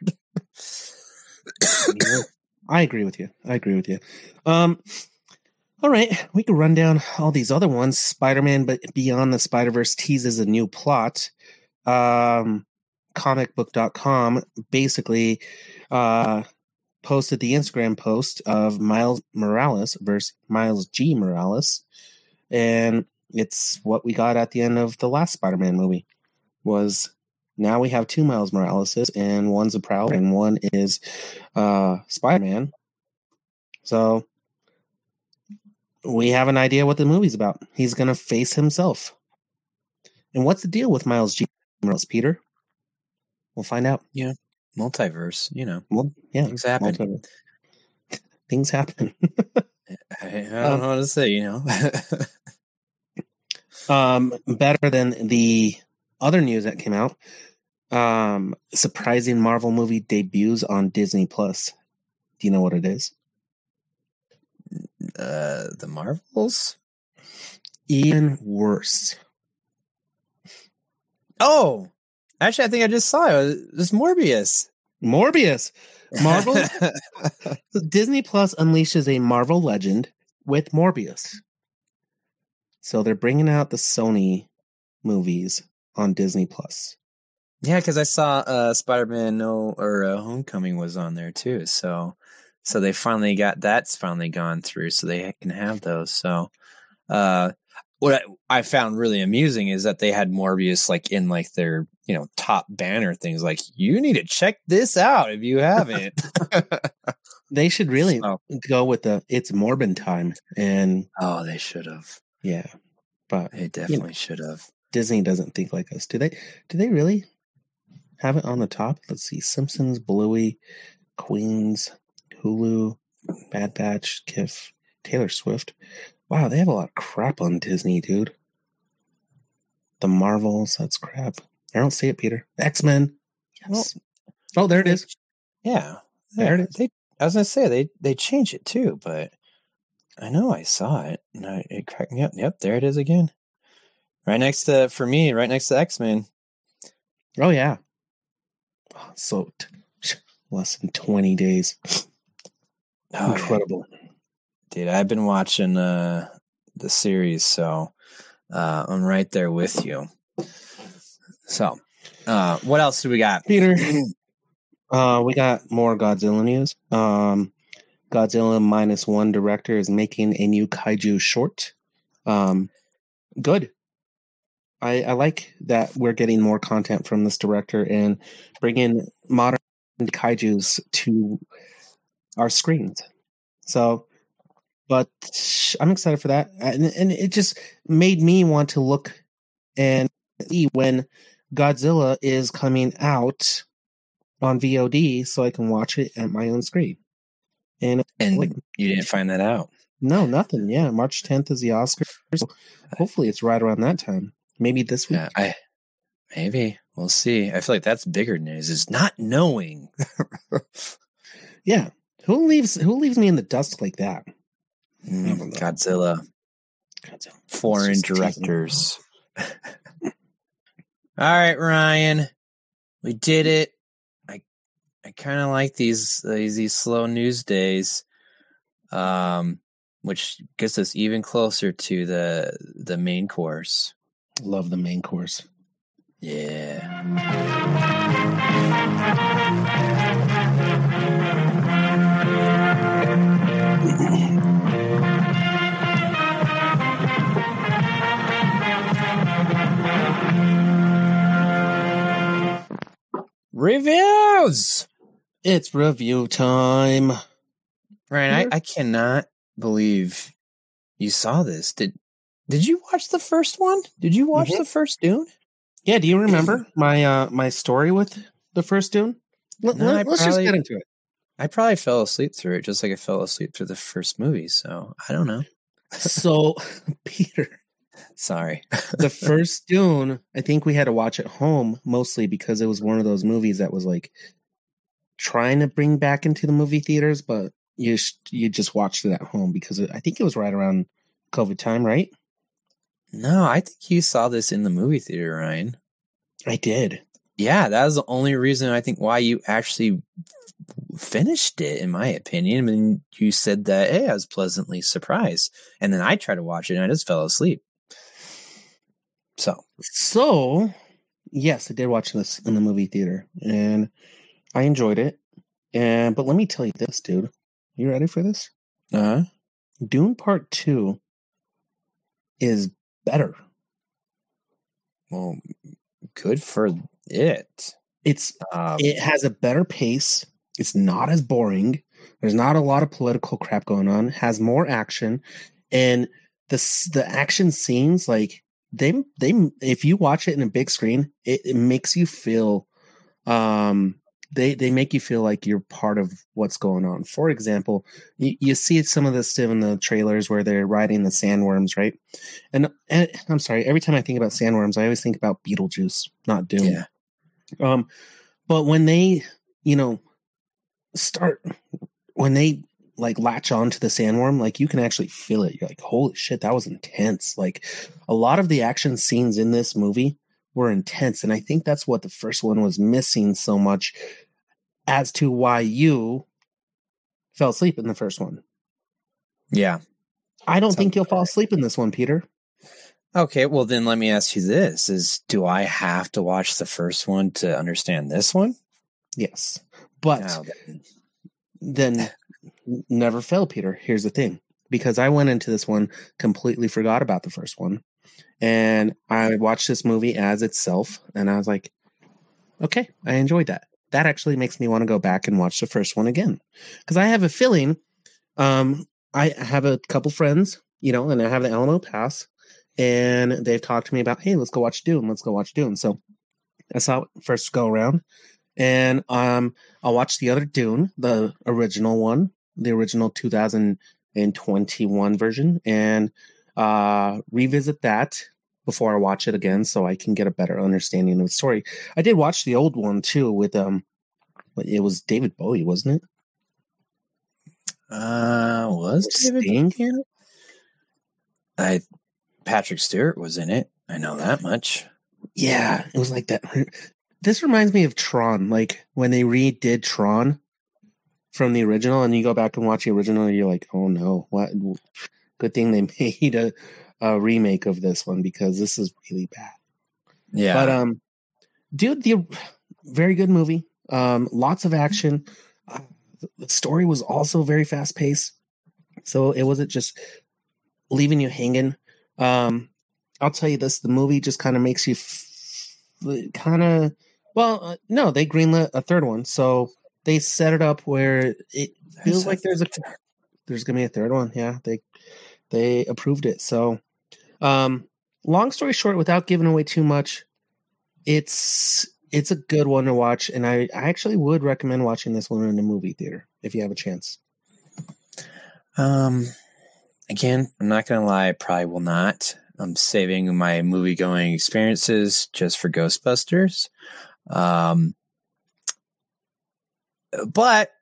I agree with you. All right, we can run down all these other ones. Spider-Man, but Beyond the Spider-Verse teases a new plot. Comicbook.com basically posted the Instagram post of Miles Morales versus Miles G. Morales. And it's what we got at the end of the last Spider-Man movie. Was now we have two Miles Moraleses, and one's a Prowler and one is Spider-Man. So we have an idea what the movie's about. He's going to face himself. And what's the deal with Miles G. Morales, Peter? We'll find out. Yeah. Multiverse, you know. Well, yeah. Things happen. Things happen. I don't know what to say, you know. Better than the other news that came out. Surprising Marvel movie debuts on Disney Plus. Do you know what it is? The Marvels. Even worse. Oh, actually, I think I just saw it. It's Morbius. Morbius. Marvel. Disney Plus unleashes a Marvel legend with Morbius. So they're bringing out the Sony movies on Disney Plus. Yeah, because I saw Spider-Man Homecoming was on there too. So they finally got that's finally gone through, so they can have those. So what I found really amusing is that they had Morbius like in like their top banner things. Like, you need to check this out if you haven't. They should really go with it's Morbin time. And they should have. Yeah, but they definitely should have. Disney doesn't think like us. Do they really have it on the top? Let's see. Simpsons, Bluey, Queens, Hulu, Bad Batch, Kif, Taylor Swift. Wow, they have a lot of crap on Disney, dude. The Marvels, that's crap. I don't see it, Peter. X-Men. Yes. Well, there it is. Yeah. There it is. I was going to say, they changed it too, but I know I saw it, and it cracked me up. Yep, there it is again. Right next to X-Men. Oh, yeah. Oh, so less than 20 days. Oh, incredible. Yeah. Dude, I've been watching the series, so I'm right there with you. So, what else do we got? Peter, we got more Godzilla news. Godzilla -1 director is making a new kaiju short. Good. I like that we're getting more content from this director and bringing modern kaijus to our screens. So, but I'm excited for that. And it just made me want to look and see when Godzilla is coming out on VOD so I can watch it at my own screen. And you didn't find that out? No, nothing. Yeah, March 10th is the Oscars. So hopefully it's right around that time. Maybe this week. Yeah, maybe. We'll see. I feel like that's bigger news, is not knowing. Yeah. Who leaves me in the dust like that? Godzilla. Foreign directors. All right, Ryan. We did it. I kind of like these slow news days, which gets us even closer to the main course. Love the main course. Yeah. Reviews. It's review time. Ryan, I cannot believe you saw this. Did you watch the first one? Did you watch the first Dune? Yeah, do you remember my story with the first Dune? Let's just get into it. I probably fell asleep through it, just like I fell asleep through the first movie, so I don't know. So, Peter. Sorry. The first Dune, I think we had to watch at home, mostly because it was one of those movies that was like trying to bring back into the movie theaters, but you just watched it at home because I think it was right around COVID time, right? No, I think you saw this in the movie theater, Ryan. I did. Yeah, that was the only reason I think why you actually finished it, in my opinion. And you said that, hey, I was pleasantly surprised. And then I tried to watch it and I just fell asleep. So yes, I did watch this in the movie theater and I enjoyed it. But let me tell you this, dude. You ready for this? Uh-huh. Dune Part 2 is better. Well, good for it. It has a better pace. It's not as boring. There's not a lot of political crap going on. It has more action, and the action scenes, like they if you watch it in a big screen, it makes you feel they make you feel like you're part of what's going on. For example, you see some of this stuff in the trailers where they're riding the sandworms, right? And I'm sorry, every time I think about sandworms, I always think about Beetlejuice, not Dune. Yeah. But when they, start when they like latch on to the sandworm, like you can actually feel it. You're like, holy shit, that was intense. Like a lot of the action scenes in this movie were intense. And I think that's what the first one was missing so much as to why you fell asleep in the first one. Yeah. I don't think you'll fall asleep in this one, Peter. Okay, well then let me ask you this: do I have to watch the first one to understand this one? Yes. But No, then never fail, Peter. Here's the thing. Because I went into this one, completely forgot about the first one. And I watched this movie as itself, and I was like, okay, I enjoyed that. That actually makes me want to go back and watch the first one again. Because I have a feeling, I have a couple friends, and I have the Alamo Pass, and they've talked to me about, hey, let's go watch Dune. Let's go watch Dune. So I saw it first go around, and I'll watch the other Dune, the original one, the original 2021 version, and revisit that before I watch it again so I can get a better understanding of the story. I did watch the old one too with it was David Bowie, wasn't it? Was David Sting? in it? Patrick Stewart was in it. I know that much. Yeah, it was like that. This reminds me of Tron, like when they redid Tron from the original, and you go back and watch the original, and you're like, oh no, what? Good thing they made a remake of this one because this is really bad. Yeah. But dude, the very good movie. Lots of action. The story was also very fast paced, so it wasn't just leaving you hanging. I'll tell you this: the movie just kind of makes you no, they greenlit a third one, so they set it up where it feels like there's gonna be a third one. Yeah, they approved it. So, long story short, without giving away too much, it's a good one to watch, and I actually would recommend watching this one in the movie theater if you have a chance. Again, I'm not gonna lie, I probably will not. I'm saving my movie going experiences just for Ghostbusters. But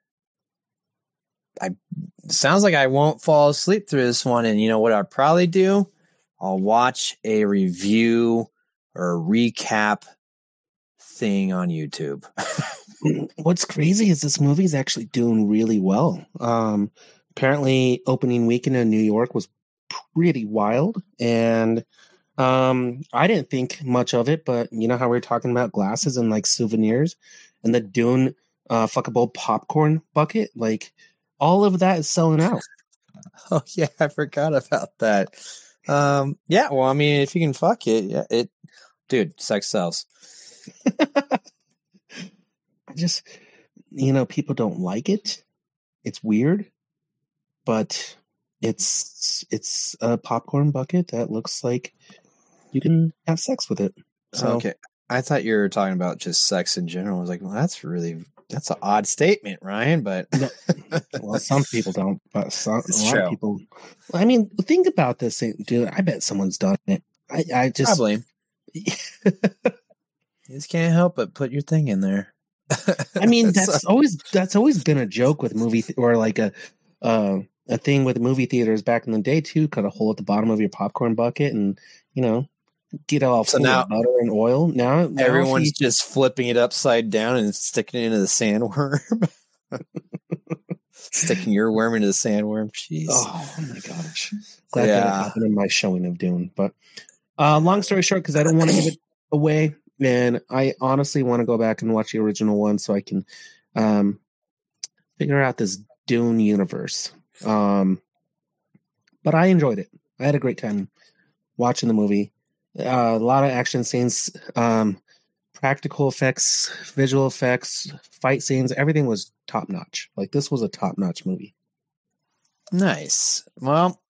sounds like I won't fall asleep through this one. And you know what I'll probably do? I'll watch a review or a recap thing on YouTube. What's crazy is this movie is actually doing really well. Apparently, opening weekend in New York was pretty wild. And I didn't think much of it, but you know how we were talking about glasses and like souvenirs and the Dune fuckable popcorn bucket? Like, all of that is selling out. Oh yeah, I forgot about that. Yeah, well, I mean, if you can fuck it, yeah, dude, sex sells. I just, people don't like it. It's weird, but it's a popcorn bucket that looks like you can have sex with it. So, okay, I thought you were talking about just sex in general. I was like, well, that's an odd statement, Ryan, but no, well, some people don't, but a lot of people. I mean, think about this, dude. I bet someone's done it. I just probably. You just can't help but put your thing in there. I mean, that's always been a joke with or like a thing with movie theaters back in the day too. Cut a hole at the bottom of your popcorn bucket, and get all full of butter and oil. Now everyone's just flipping it upside down and sticking it into the sandworm. Sticking your worm into the sandworm. Jeez. Oh my gosh. Glad that happened in my showing of Dune. But long story short, because I don't want to give it away, and I honestly want to go back and watch the original one so I can figure out this Dune universe. But I enjoyed it. I had a great time watching the movie. A lot of action scenes, practical effects, visual effects, fight scenes. Everything was top notch. Like, this was a top notch movie. Nice. Well,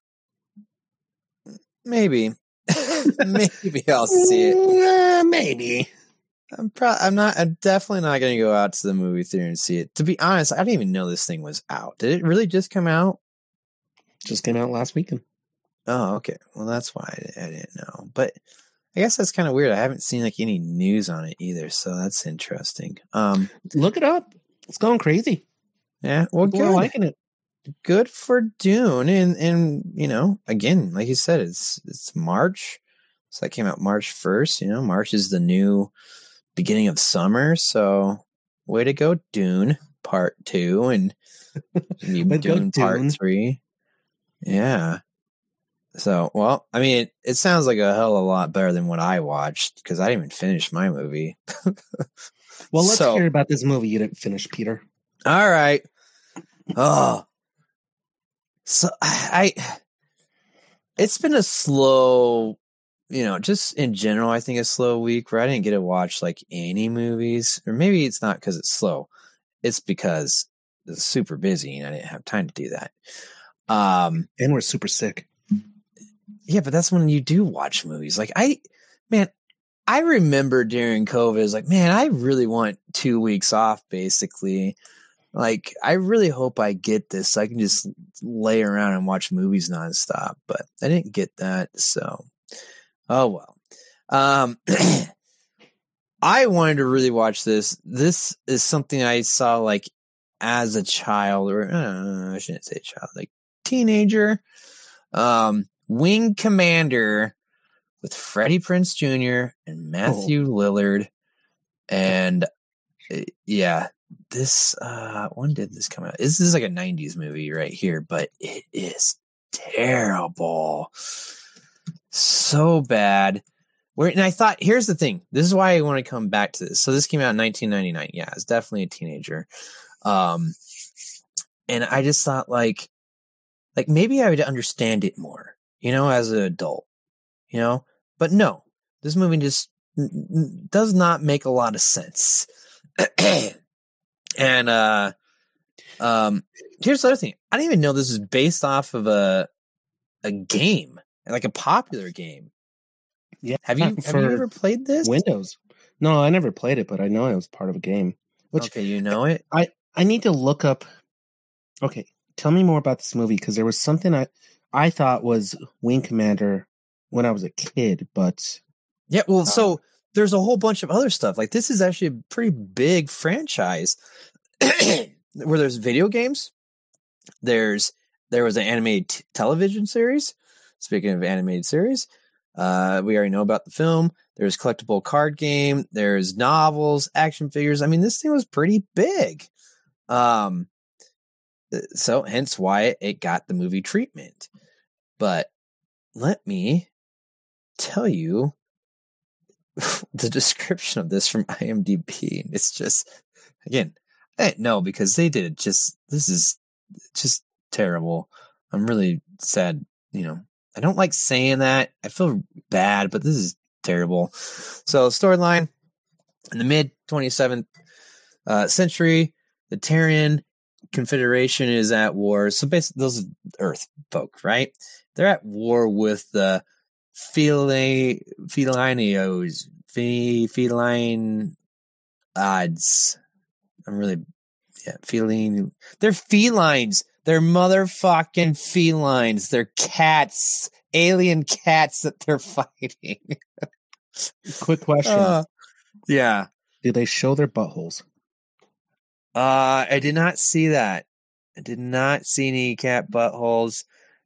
maybe I'll see it. Maybe. I'm definitely not going to go out to the movie theater and see it. To be honest, I didn't even know this thing was out. Did it really just come out? Just came out last weekend. Oh, okay. Well, that's why I didn't know. But I guess that's kind of weird. I haven't seen like any news on it either, so that's interesting. Look it up. It's going crazy. Yeah, well, People are good. liking it. Good for Dune, and again, like you said, it's March, so that came out March 1st. March is the new beginning of summer, so way to go, Dune Part 2, and Dune Part 3. Yeah. So, well, I mean, it sounds like a hell of a lot better than what I watched because I didn't even finish my movie. Well, let's hear about this movie you didn't finish, Peter. All right. Oh. So it's been a slow, just in general, I think a slow week where I didn't get to watch like any movies, or maybe it's not because it's slow. It's because it's super busy and I didn't have time to do that. And we're super sick. Yeah, but that's when you do watch movies. Like I remember during COVID, I was like, man, I really want 2 weeks off basically. Like, I really hope I get this so I can just lay around and watch movies nonstop, but I didn't get that. So, oh well. I wanted to really watch this. This is something I saw like as a child, or I shouldn't say child, like teenager. Wing Commander with Freddie Prinze Jr. and Matthew Lillard. And yeah, this, when did this come out? This is like a 90s movie right here, but it is terrible. So bad. And I thought, here's the thing. This is why I want to come back to this. So this came out in 1999. Yeah, it's definitely a teenager. And I just thought like maybe I would understand it more, as an adult, but no, this movie just does not make a lot of sense. And, here's the other thing. I didn't even know this is based off of a game, like a popular game. Yeah. Have you ever played this? Windows. No, I never played it, but I know it was part of a game. Okay, you know it? I need to look up. Okay, tell me more about this movie, because there was something I thought was Wing Commander when I was a kid, but yeah, well, so there's a whole bunch of other stuff. Like, this is actually a pretty big franchise where there's video games. There was an animated television series. Speaking of animated series, we already know about the film. There's collectible card game. There's novels, action figures. I mean, this thing was pretty big. So hence why it got the movie treatment. But let me tell you the description of this from IMDb. It's just, again, I didn't know because they did it this is just terrible. I'm really sad, I don't like saying that. I feel bad, but this is terrible. So, storyline: in the mid 27th century, the Terran Confederation is at war. So basically, those are Earth folk, right? They're at war with the feline odds. Feline. They're felines. They're motherfucking felines. They're cats, alien cats that they're fighting. Quick question. Yeah. Did they show their buttholes? I did not see that. I did not see any cat buttholes.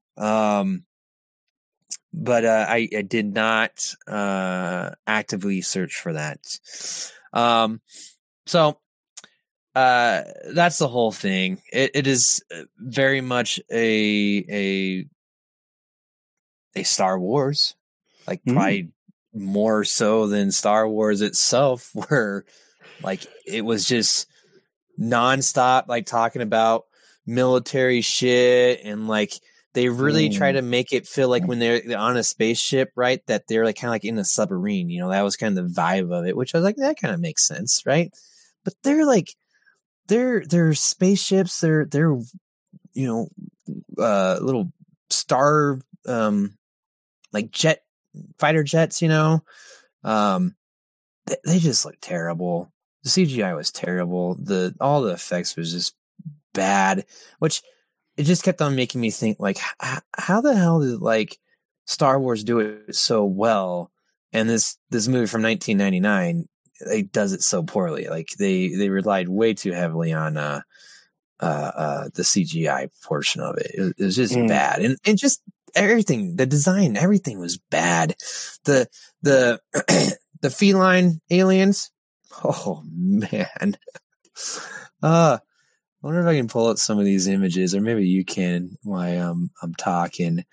But I did not actively search for that. So that's the whole thing. It is very much a Star Wars, like probably more so than Star Wars itself, where like it was just nonstop, like talking about military shit, and like they really try to make it feel like when they're on a spaceship, right, that they're like kind of like in a submarine. That was kind of the vibe of it, which I was like, that kind of makes sense, right? But they're like they're spaceships, they're little star like jet fighter jets, they just look terrible. The CGI was terrible. All the effects was just bad, which it just kept on making me think, like, how the hell did like Star Wars do it so well, and this movie from 1999 it does it so poorly? Like they relied way too heavily on the CGI portion of it. It was just bad, and just everything, the design, everything was bad. The the feline aliens. Oh man. I wonder if I can pull up some of these images, or maybe you can while I'm talking.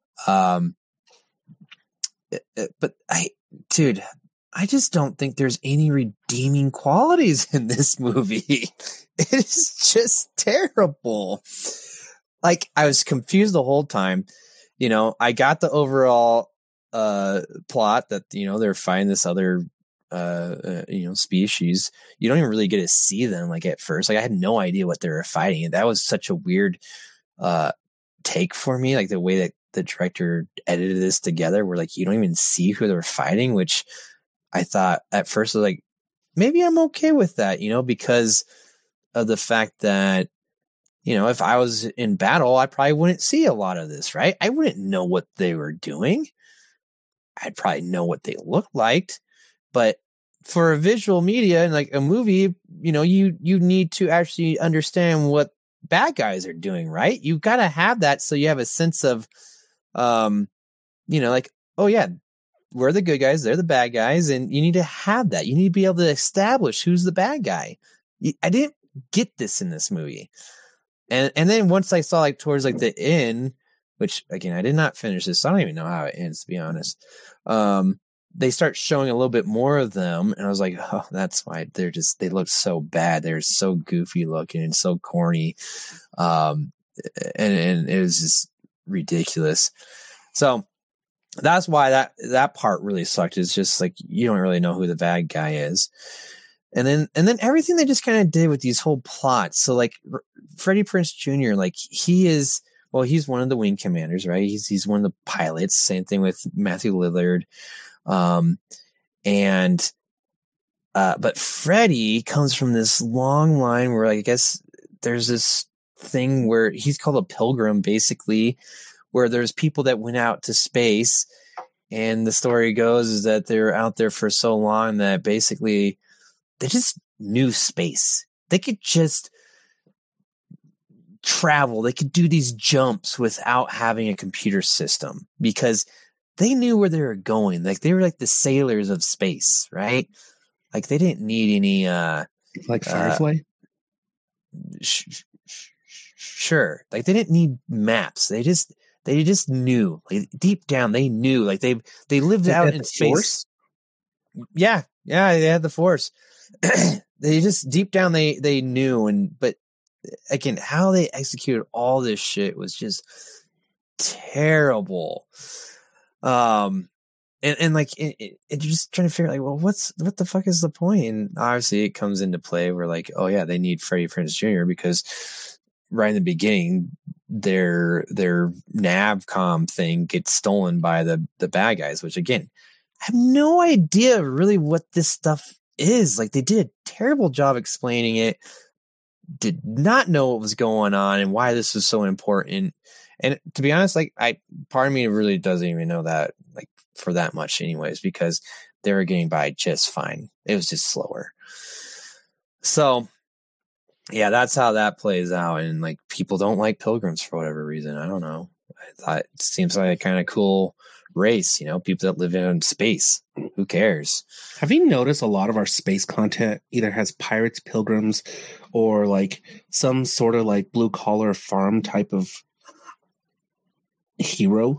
But I just don't think there's any redeeming qualities in this movie. It is just terrible. Like, I was confused the whole time. You know, I got the overall plot that, you know, they're fighting this other species. You don't even really get to see them like at first. Like, I had no idea what they were fighting, and that was such a weird take for me. Like, the way that the director edited this together, where like you don't even see who they're fighting, which I thought at first was like, maybe I'm okay with that, you know, because of the fact that, you know, if I was in battle, I probably wouldn't see a lot of this, right? I wouldn't know what they were doing. I'd probably know what they looked like, but for a visual media and like a movie, you know, you need to actually understand what bad guys are doing, right? You got to have that, so you have a sense of, you know, like, oh yeah, we're the good guys, they're the bad guys, and you need to have that. You need to be able to establish who's the bad guy. I didn't get this in this movie, and then once I saw like towards like the end, which again I did not finish this, so I don't even know how it ends, to be honest. They start showing a little bit more of them, and I was like, oh, that's why they look so bad. They're so goofy looking and so corny, and it was just ridiculous. So that's why that part really sucked. It's just like you don't really know who the bad guy is, and then everything they just kind of did with these whole plots. So like Freddie Prinze Jr., like he's one of the wing commanders, right? He's one of the pilots. Same thing with Matthew Lillard. But Freddy comes from this long line where I guess there's this thing where he's called a pilgrim, basically, where there's people that went out to space, and the story goes is that they're out there for so long that basically they just knew space. They could just travel. They could do these jumps without having a computer system because they knew where they were going. Like they were like the sailors of space, right? Like they didn't need any like Firefly. Sure. Like they didn't need maps. They just knew. Like deep down they knew. Like they lived out in space. Force? Yeah, they had the Force. They just deep down they knew, but again, how they executed all this shit was just terrible. And like it just trying to figure out like, well, what the fuck is the point? And obviously it comes into play where like, oh yeah, they need Freddie Prinze Jr. because right in the beginning their Navcom thing gets stolen by the bad guys, which again, I have no idea really what this stuff is. Like they did a terrible job explaining it, did not know what was going on and why this was so important. And to be honest, like part of me really doesn't even know that like for that much anyways, because they were getting by just fine. It was just slower. So yeah, that's how that plays out. And like people don't like pilgrims for whatever reason. I don't know. I thought it seems like a kind of cool race, you know, people that live in space. Who cares? Have you noticed a lot of our space content either has pirates, pilgrims, or like some sort of like blue collar farm type of hero?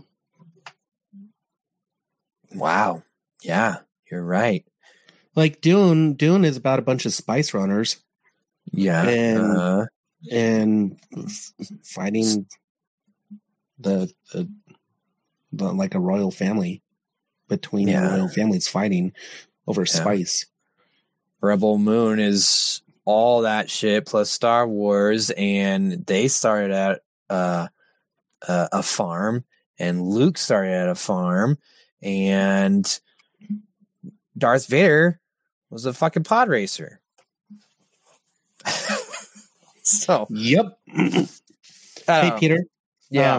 Wow. Yeah, you're right. Like Dune is about a bunch of spice runners. Yeah. And fighting the like a royal family between royal families fighting over spice. Rebel Moon is all that shit plus Star Wars, and they started at a farm, and Luke started at a farm, and Darth Vader was a fucking pod racer. So yep. Hey Peter. Yeah.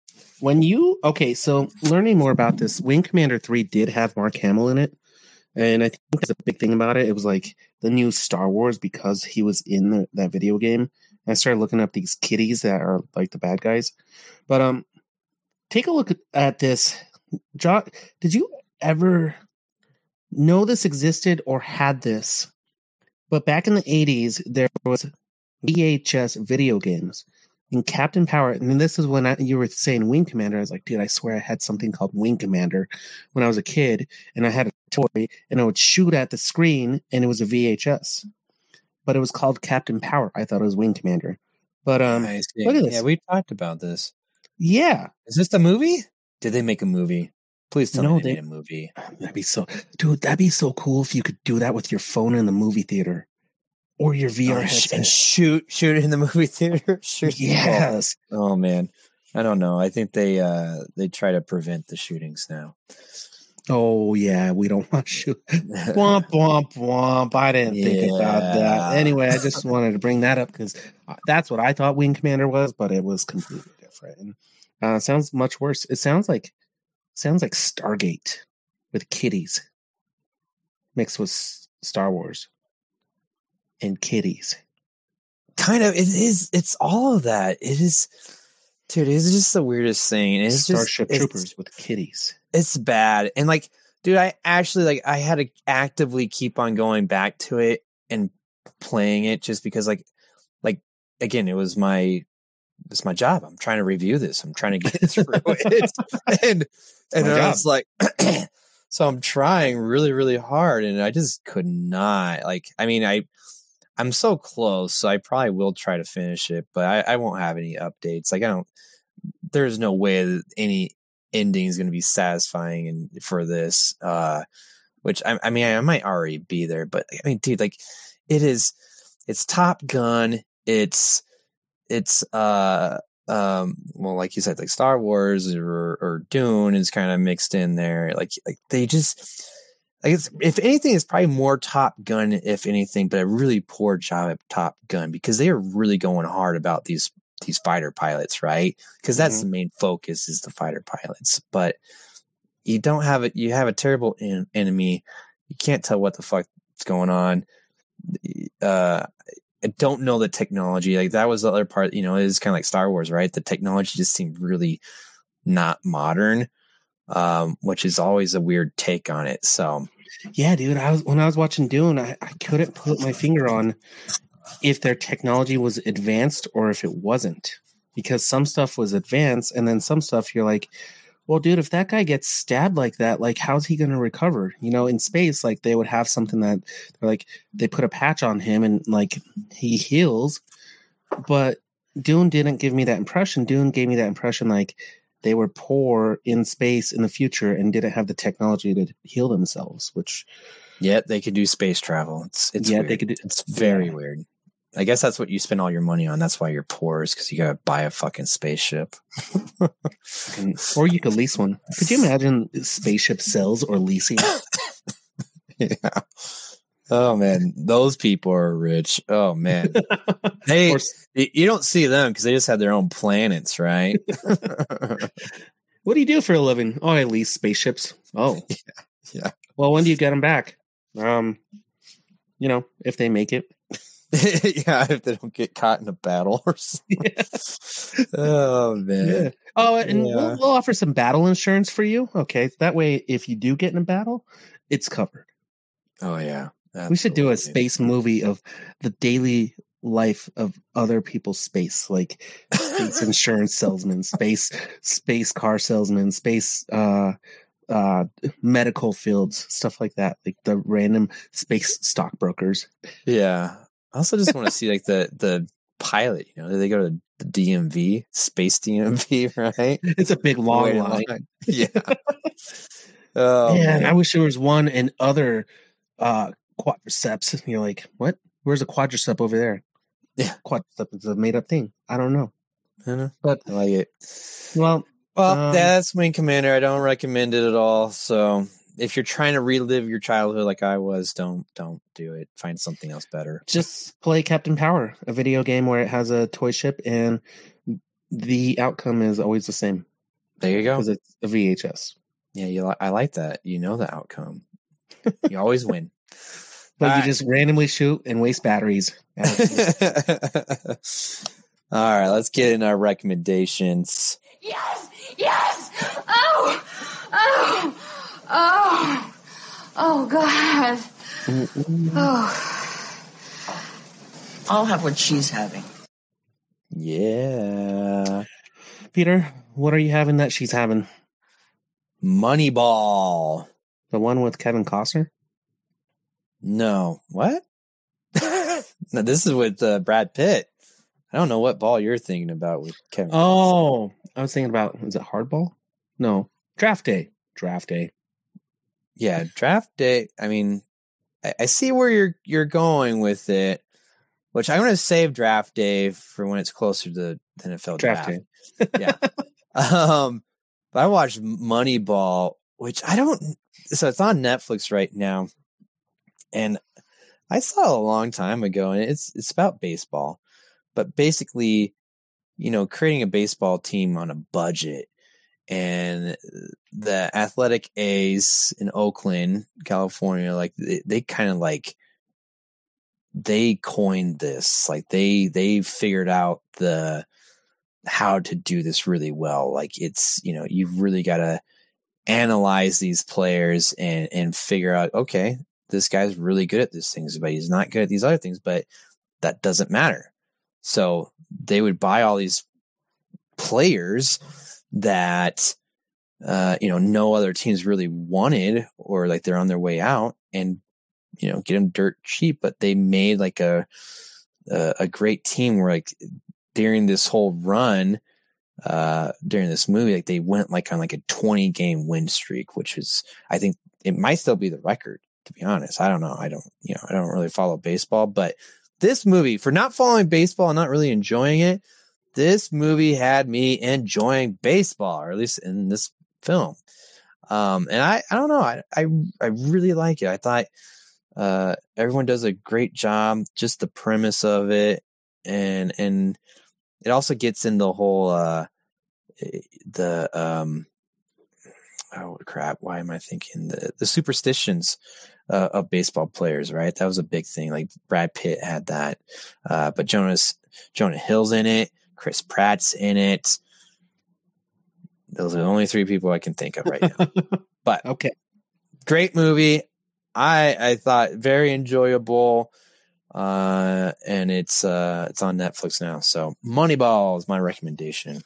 So learning more about this, Wing Commander 3 did have Mark Hamill in it, and I think that's a big thing about it. It was like the new Star Wars because he was in that video game. I started looking up these kitties that are like the bad guys. But take a look at this. John, did you ever know this existed or had this? But back in the 80s, there was VHS video games. In Captain Power, and this is when you were saying Wing Commander, I was like, dude, I swear I had something called Wing Commander when I was a kid, and I had a toy, and I would shoot at the screen, and it was a VHS. But it was called Captain Power. I thought it was Wing Commander. But look at this. Yeah, we talked about this. Yeah. Is this the movie? Did they make a movie? Please tell me they made a movie. That'd be so cool if you could do that with your phone in the movie theater. Or your VR headset. And shoot it in the movie theater. Yes. Oh man, I don't know. I think they try to prevent the shootings now. Oh yeah, we don't want to shoot. Womp womp womp. I didn't think about that. Anyway, I just wanted to bring that up because that's what I thought Wing Commander was, but it was completely different. And it sounds much worse. It sounds like Stargate with kitties mixed with Star Wars. And kitties. Kind of. It is. It's all of that. It is. Dude, it's just the weirdest thing. It's Starship Troopers with kitties. It's bad. And like, dude, I actually I had to actively keep on going back to it and playing it just because like again, it's my job. I'm trying to review this. I'm trying to get through it. and I was like, so I'm trying really, really hard and I just could not. Like, I mean, I'm so close, so I probably will try to finish it, but I won't have any updates. Like there's no way that any ending is going to be satisfying for this, which I mean, I might already be there, but I mean, dude, like it's Top Gun. It's well, like you said, like Star Wars or Dune is kind of mixed in there. Like they just, like it's, if anything, it's probably more Top Gun, if anything, but a really poor job at Top Gun because they are really going hard about these fighter pilots, right? Because that's the main focus is the fighter pilots. But you don't have it. You have a terrible enemy. You can't tell what the fuck is going on. I don't know the technology. Like that was the other part. You know, it is kind of like Star Wars, right? The technology just seemed really not modern. Which is always a weird take on it. So, yeah, dude, when I was watching Dune, I couldn't put my finger on if their technology was advanced or if it wasn't, because some stuff was advanced, and then some stuff you're like, well, dude, if that guy gets stabbed like that, like how's he going to recover? You know, in space, like they would have something that like they put a patch on him and like he heals, but Dune didn't give me that impression. Dune gave me that impression like they were poor in space in the future and didn't have the technology to heal themselves, which yet they could do space travel. It's weird. They could do, it's very weird. I guess that's what you spend all your money on. That's why you're poor, is because you got to buy a fucking spaceship. Or you could lease one. Could you imagine spaceship sales or leasing? Yeah. Oh man, those people are rich. Oh man, you don't see them because they just have their own planets, right? What do you do for a living? Oh, I lease spaceships. Oh, yeah. Well, when do you get them back? You know, if they make it. Yeah, if they don't get caught in a battle or something. Yeah. Oh man. Yeah. Oh, and we'll offer some battle insurance for you. Okay, that way, if you do get in a battle, it's covered. Oh yeah. Absolutely. We should do a space movie of the daily life of other people's space, like space insurance salesmen, space car salesmen, space medical fields, stuff like that, like the random space stockbrokers. Yeah. I also just want to see like the pilot, you know, they go to the DMV, space DMV, right? It's a big long line. Yeah. Oh man, I wish there was one in other quadriceps. And you're like, what? Where's a quadricep over there? Yeah, quadricep is a made up thing. I don't know. But I like it. Well, that's Wing Commander. I don't recommend it at all. So if you're trying to relive your childhood like I was, don't do it. Find something else better. Just play Captain Power, a video game where it has a toy ship and the outcome is always the same. There you go. Because it's a VHS. Yeah, I like that. You know the outcome. You always win. But you just randomly shoot and waste batteries. All right, let's get in our recommendations. Yes! Oh, God. Oh. I'll have what she's having. Yeah. Peter, what are you having that she's having? Moneyball. The one with Kevin Costner? No. What? No, this is with Brad Pitt. I don't know what ball you're thinking about with Kevin. Oh, I was thinking about, is it Hardball? No. Draft Day. Yeah, Draft Day. I mean, I see where you're going with it, which I'm going to save Draft Day for when it's closer to the NFL draft. Day. Yeah. But I watched Moneyball, which I don't. So it's on Netflix right now, and I saw it a long time ago, and it's about baseball, but basically, creating a baseball team on a budget. And the Athletic A's in Oakland, California, like they kind of like they coined this. Like they figured out how to do this really well. Like it's, you've really got to analyze these players and figure out, okay, this guy's really good at these things, but he's not good at these other things, but that doesn't matter. So they would buy all these players that, no other teams really wanted, or like they're on their way out, and, get them dirt cheap, but they made like a great team where like during this whole run, during this movie, like they went like on like a 20-game win streak, which is, I think it might still be the record, to be honest. I don't know. I don't really follow baseball, but this movie, for not following baseball and not really enjoying it, this movie had me enjoying baseball, or at least in this film. And I don't know. I really like it. I thought everyone does a great job. Just the premise of it, and it also gets in the whole oh crap. Why am I thinking the superstitions of baseball players? Right, that was a big thing. Like Brad Pitt had that, but Jonah Hill's in it. Chris Pratt's in it. Those are the only three people I can think of right now. But okay, great movie. I thought very enjoyable, and it's on Netflix now. So Moneyball is my recommendation.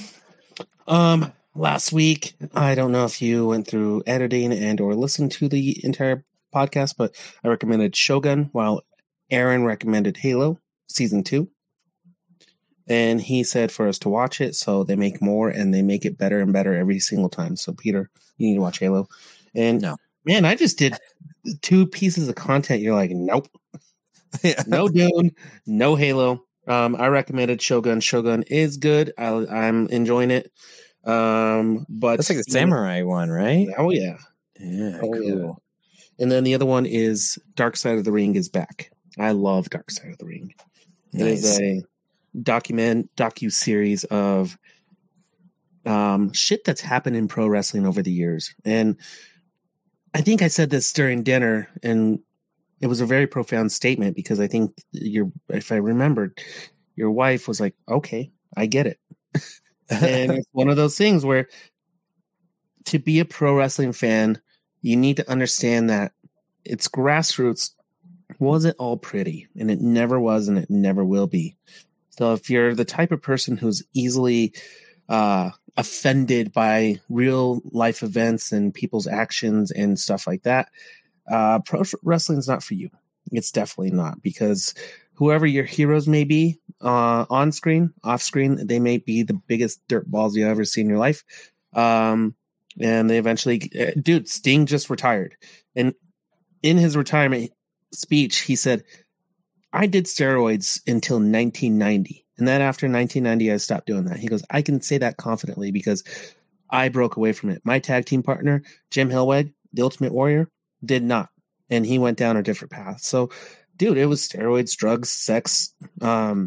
Last week, I don't know if you went through editing and or listened to the entire podcast, but I recommended Shogun, while Aaron recommended Halo Season 2. And he said for us to watch it, so they make more and they make it better and better every single time. So Peter, you need to watch Halo. And no, man, I just did 2 pieces of content. You're like, nope, no Dune, no Halo. I recommended Shogun. Shogun is good. I'm enjoying it. But that's like the samurai one, right? Oh yeah, cool. Yeah. And then the other one is Dark Side of the Ring is back. I love Dark Side of the Ring. Nice. It is a docu-series of shit that's happened in pro wrestling over the years. And I think I said this during dinner, and it was a very profound statement, because I think if I remembered, your wife was like, okay, I get it. And it's one of those things where to be a pro wrestling fan, you need to understand that its grassroots wasn't all pretty, and it never was, and it never will be. So if you're the type of person who's easily offended by real life events and people's actions and stuff like that, pro wrestling is not for you. It's definitely not, because whoever your heroes may be on screen, off screen, they may be the biggest dirt balls you ever see in your life. And they eventually, dude, Sting just retired. And in his retirement speech, he said, I did steroids until 1990. And then after 1990, I stopped doing that. He goes, I can say that confidently because I broke away from it. My tag team partner, Jim Hellweg, the Ultimate Warrior, did not. And he went down a different path. So, dude, it was steroids, drugs, sex. Bad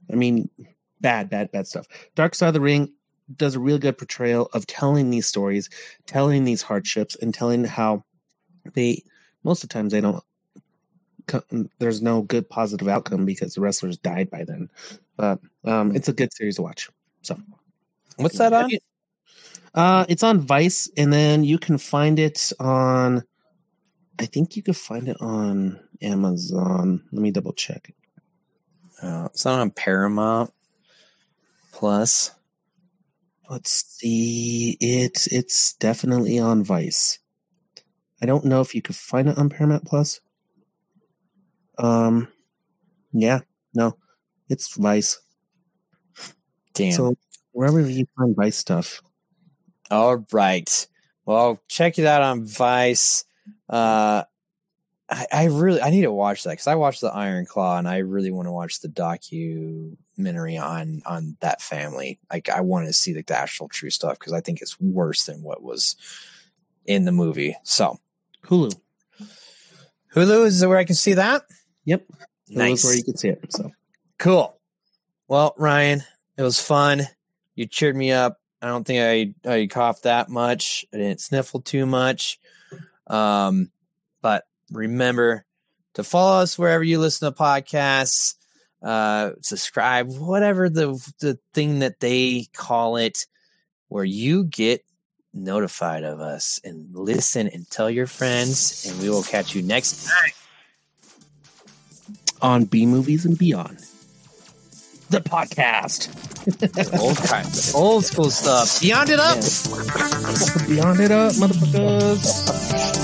stuff. Dark Side of the Ring does a really good portrayal of telling these stories, telling these hardships, and telling how most of the times they don't there's no good positive outcome because the wrestlers died by then. But it's a good series to watch. So, what's that on? It's on Vice, and then you can find it on. I think you could find it on Amazon. Let me double check. It's not on Paramount Plus. Let's see. It's definitely on Vice. I don't know if you could find it on Paramount Plus. Yeah, no, it's Vice. Damn. So wherever you find Vice stuff. All right. Well, check it out on Vice. I need to watch that because I watched the Iron Claw and I really want to watch the documentary on that family. Like I want to see the actual true stuff because I think it's worse than what was in the movie. So Hulu is where I can see that. Yep. Nice. Hulu's where you can see it. So cool. Well, Ryan, it was fun. You cheered me up. I don't think I coughed that much. I didn't sniffle too much. But remember to follow us wherever you listen to podcasts, subscribe, whatever the thing that they call it, where you get notified of us, and listen and tell your friends, and we will catch you next time on B Movies and Beyond, the podcast. Old school stuff. Beyond it up. Beyond it up, motherfuckers.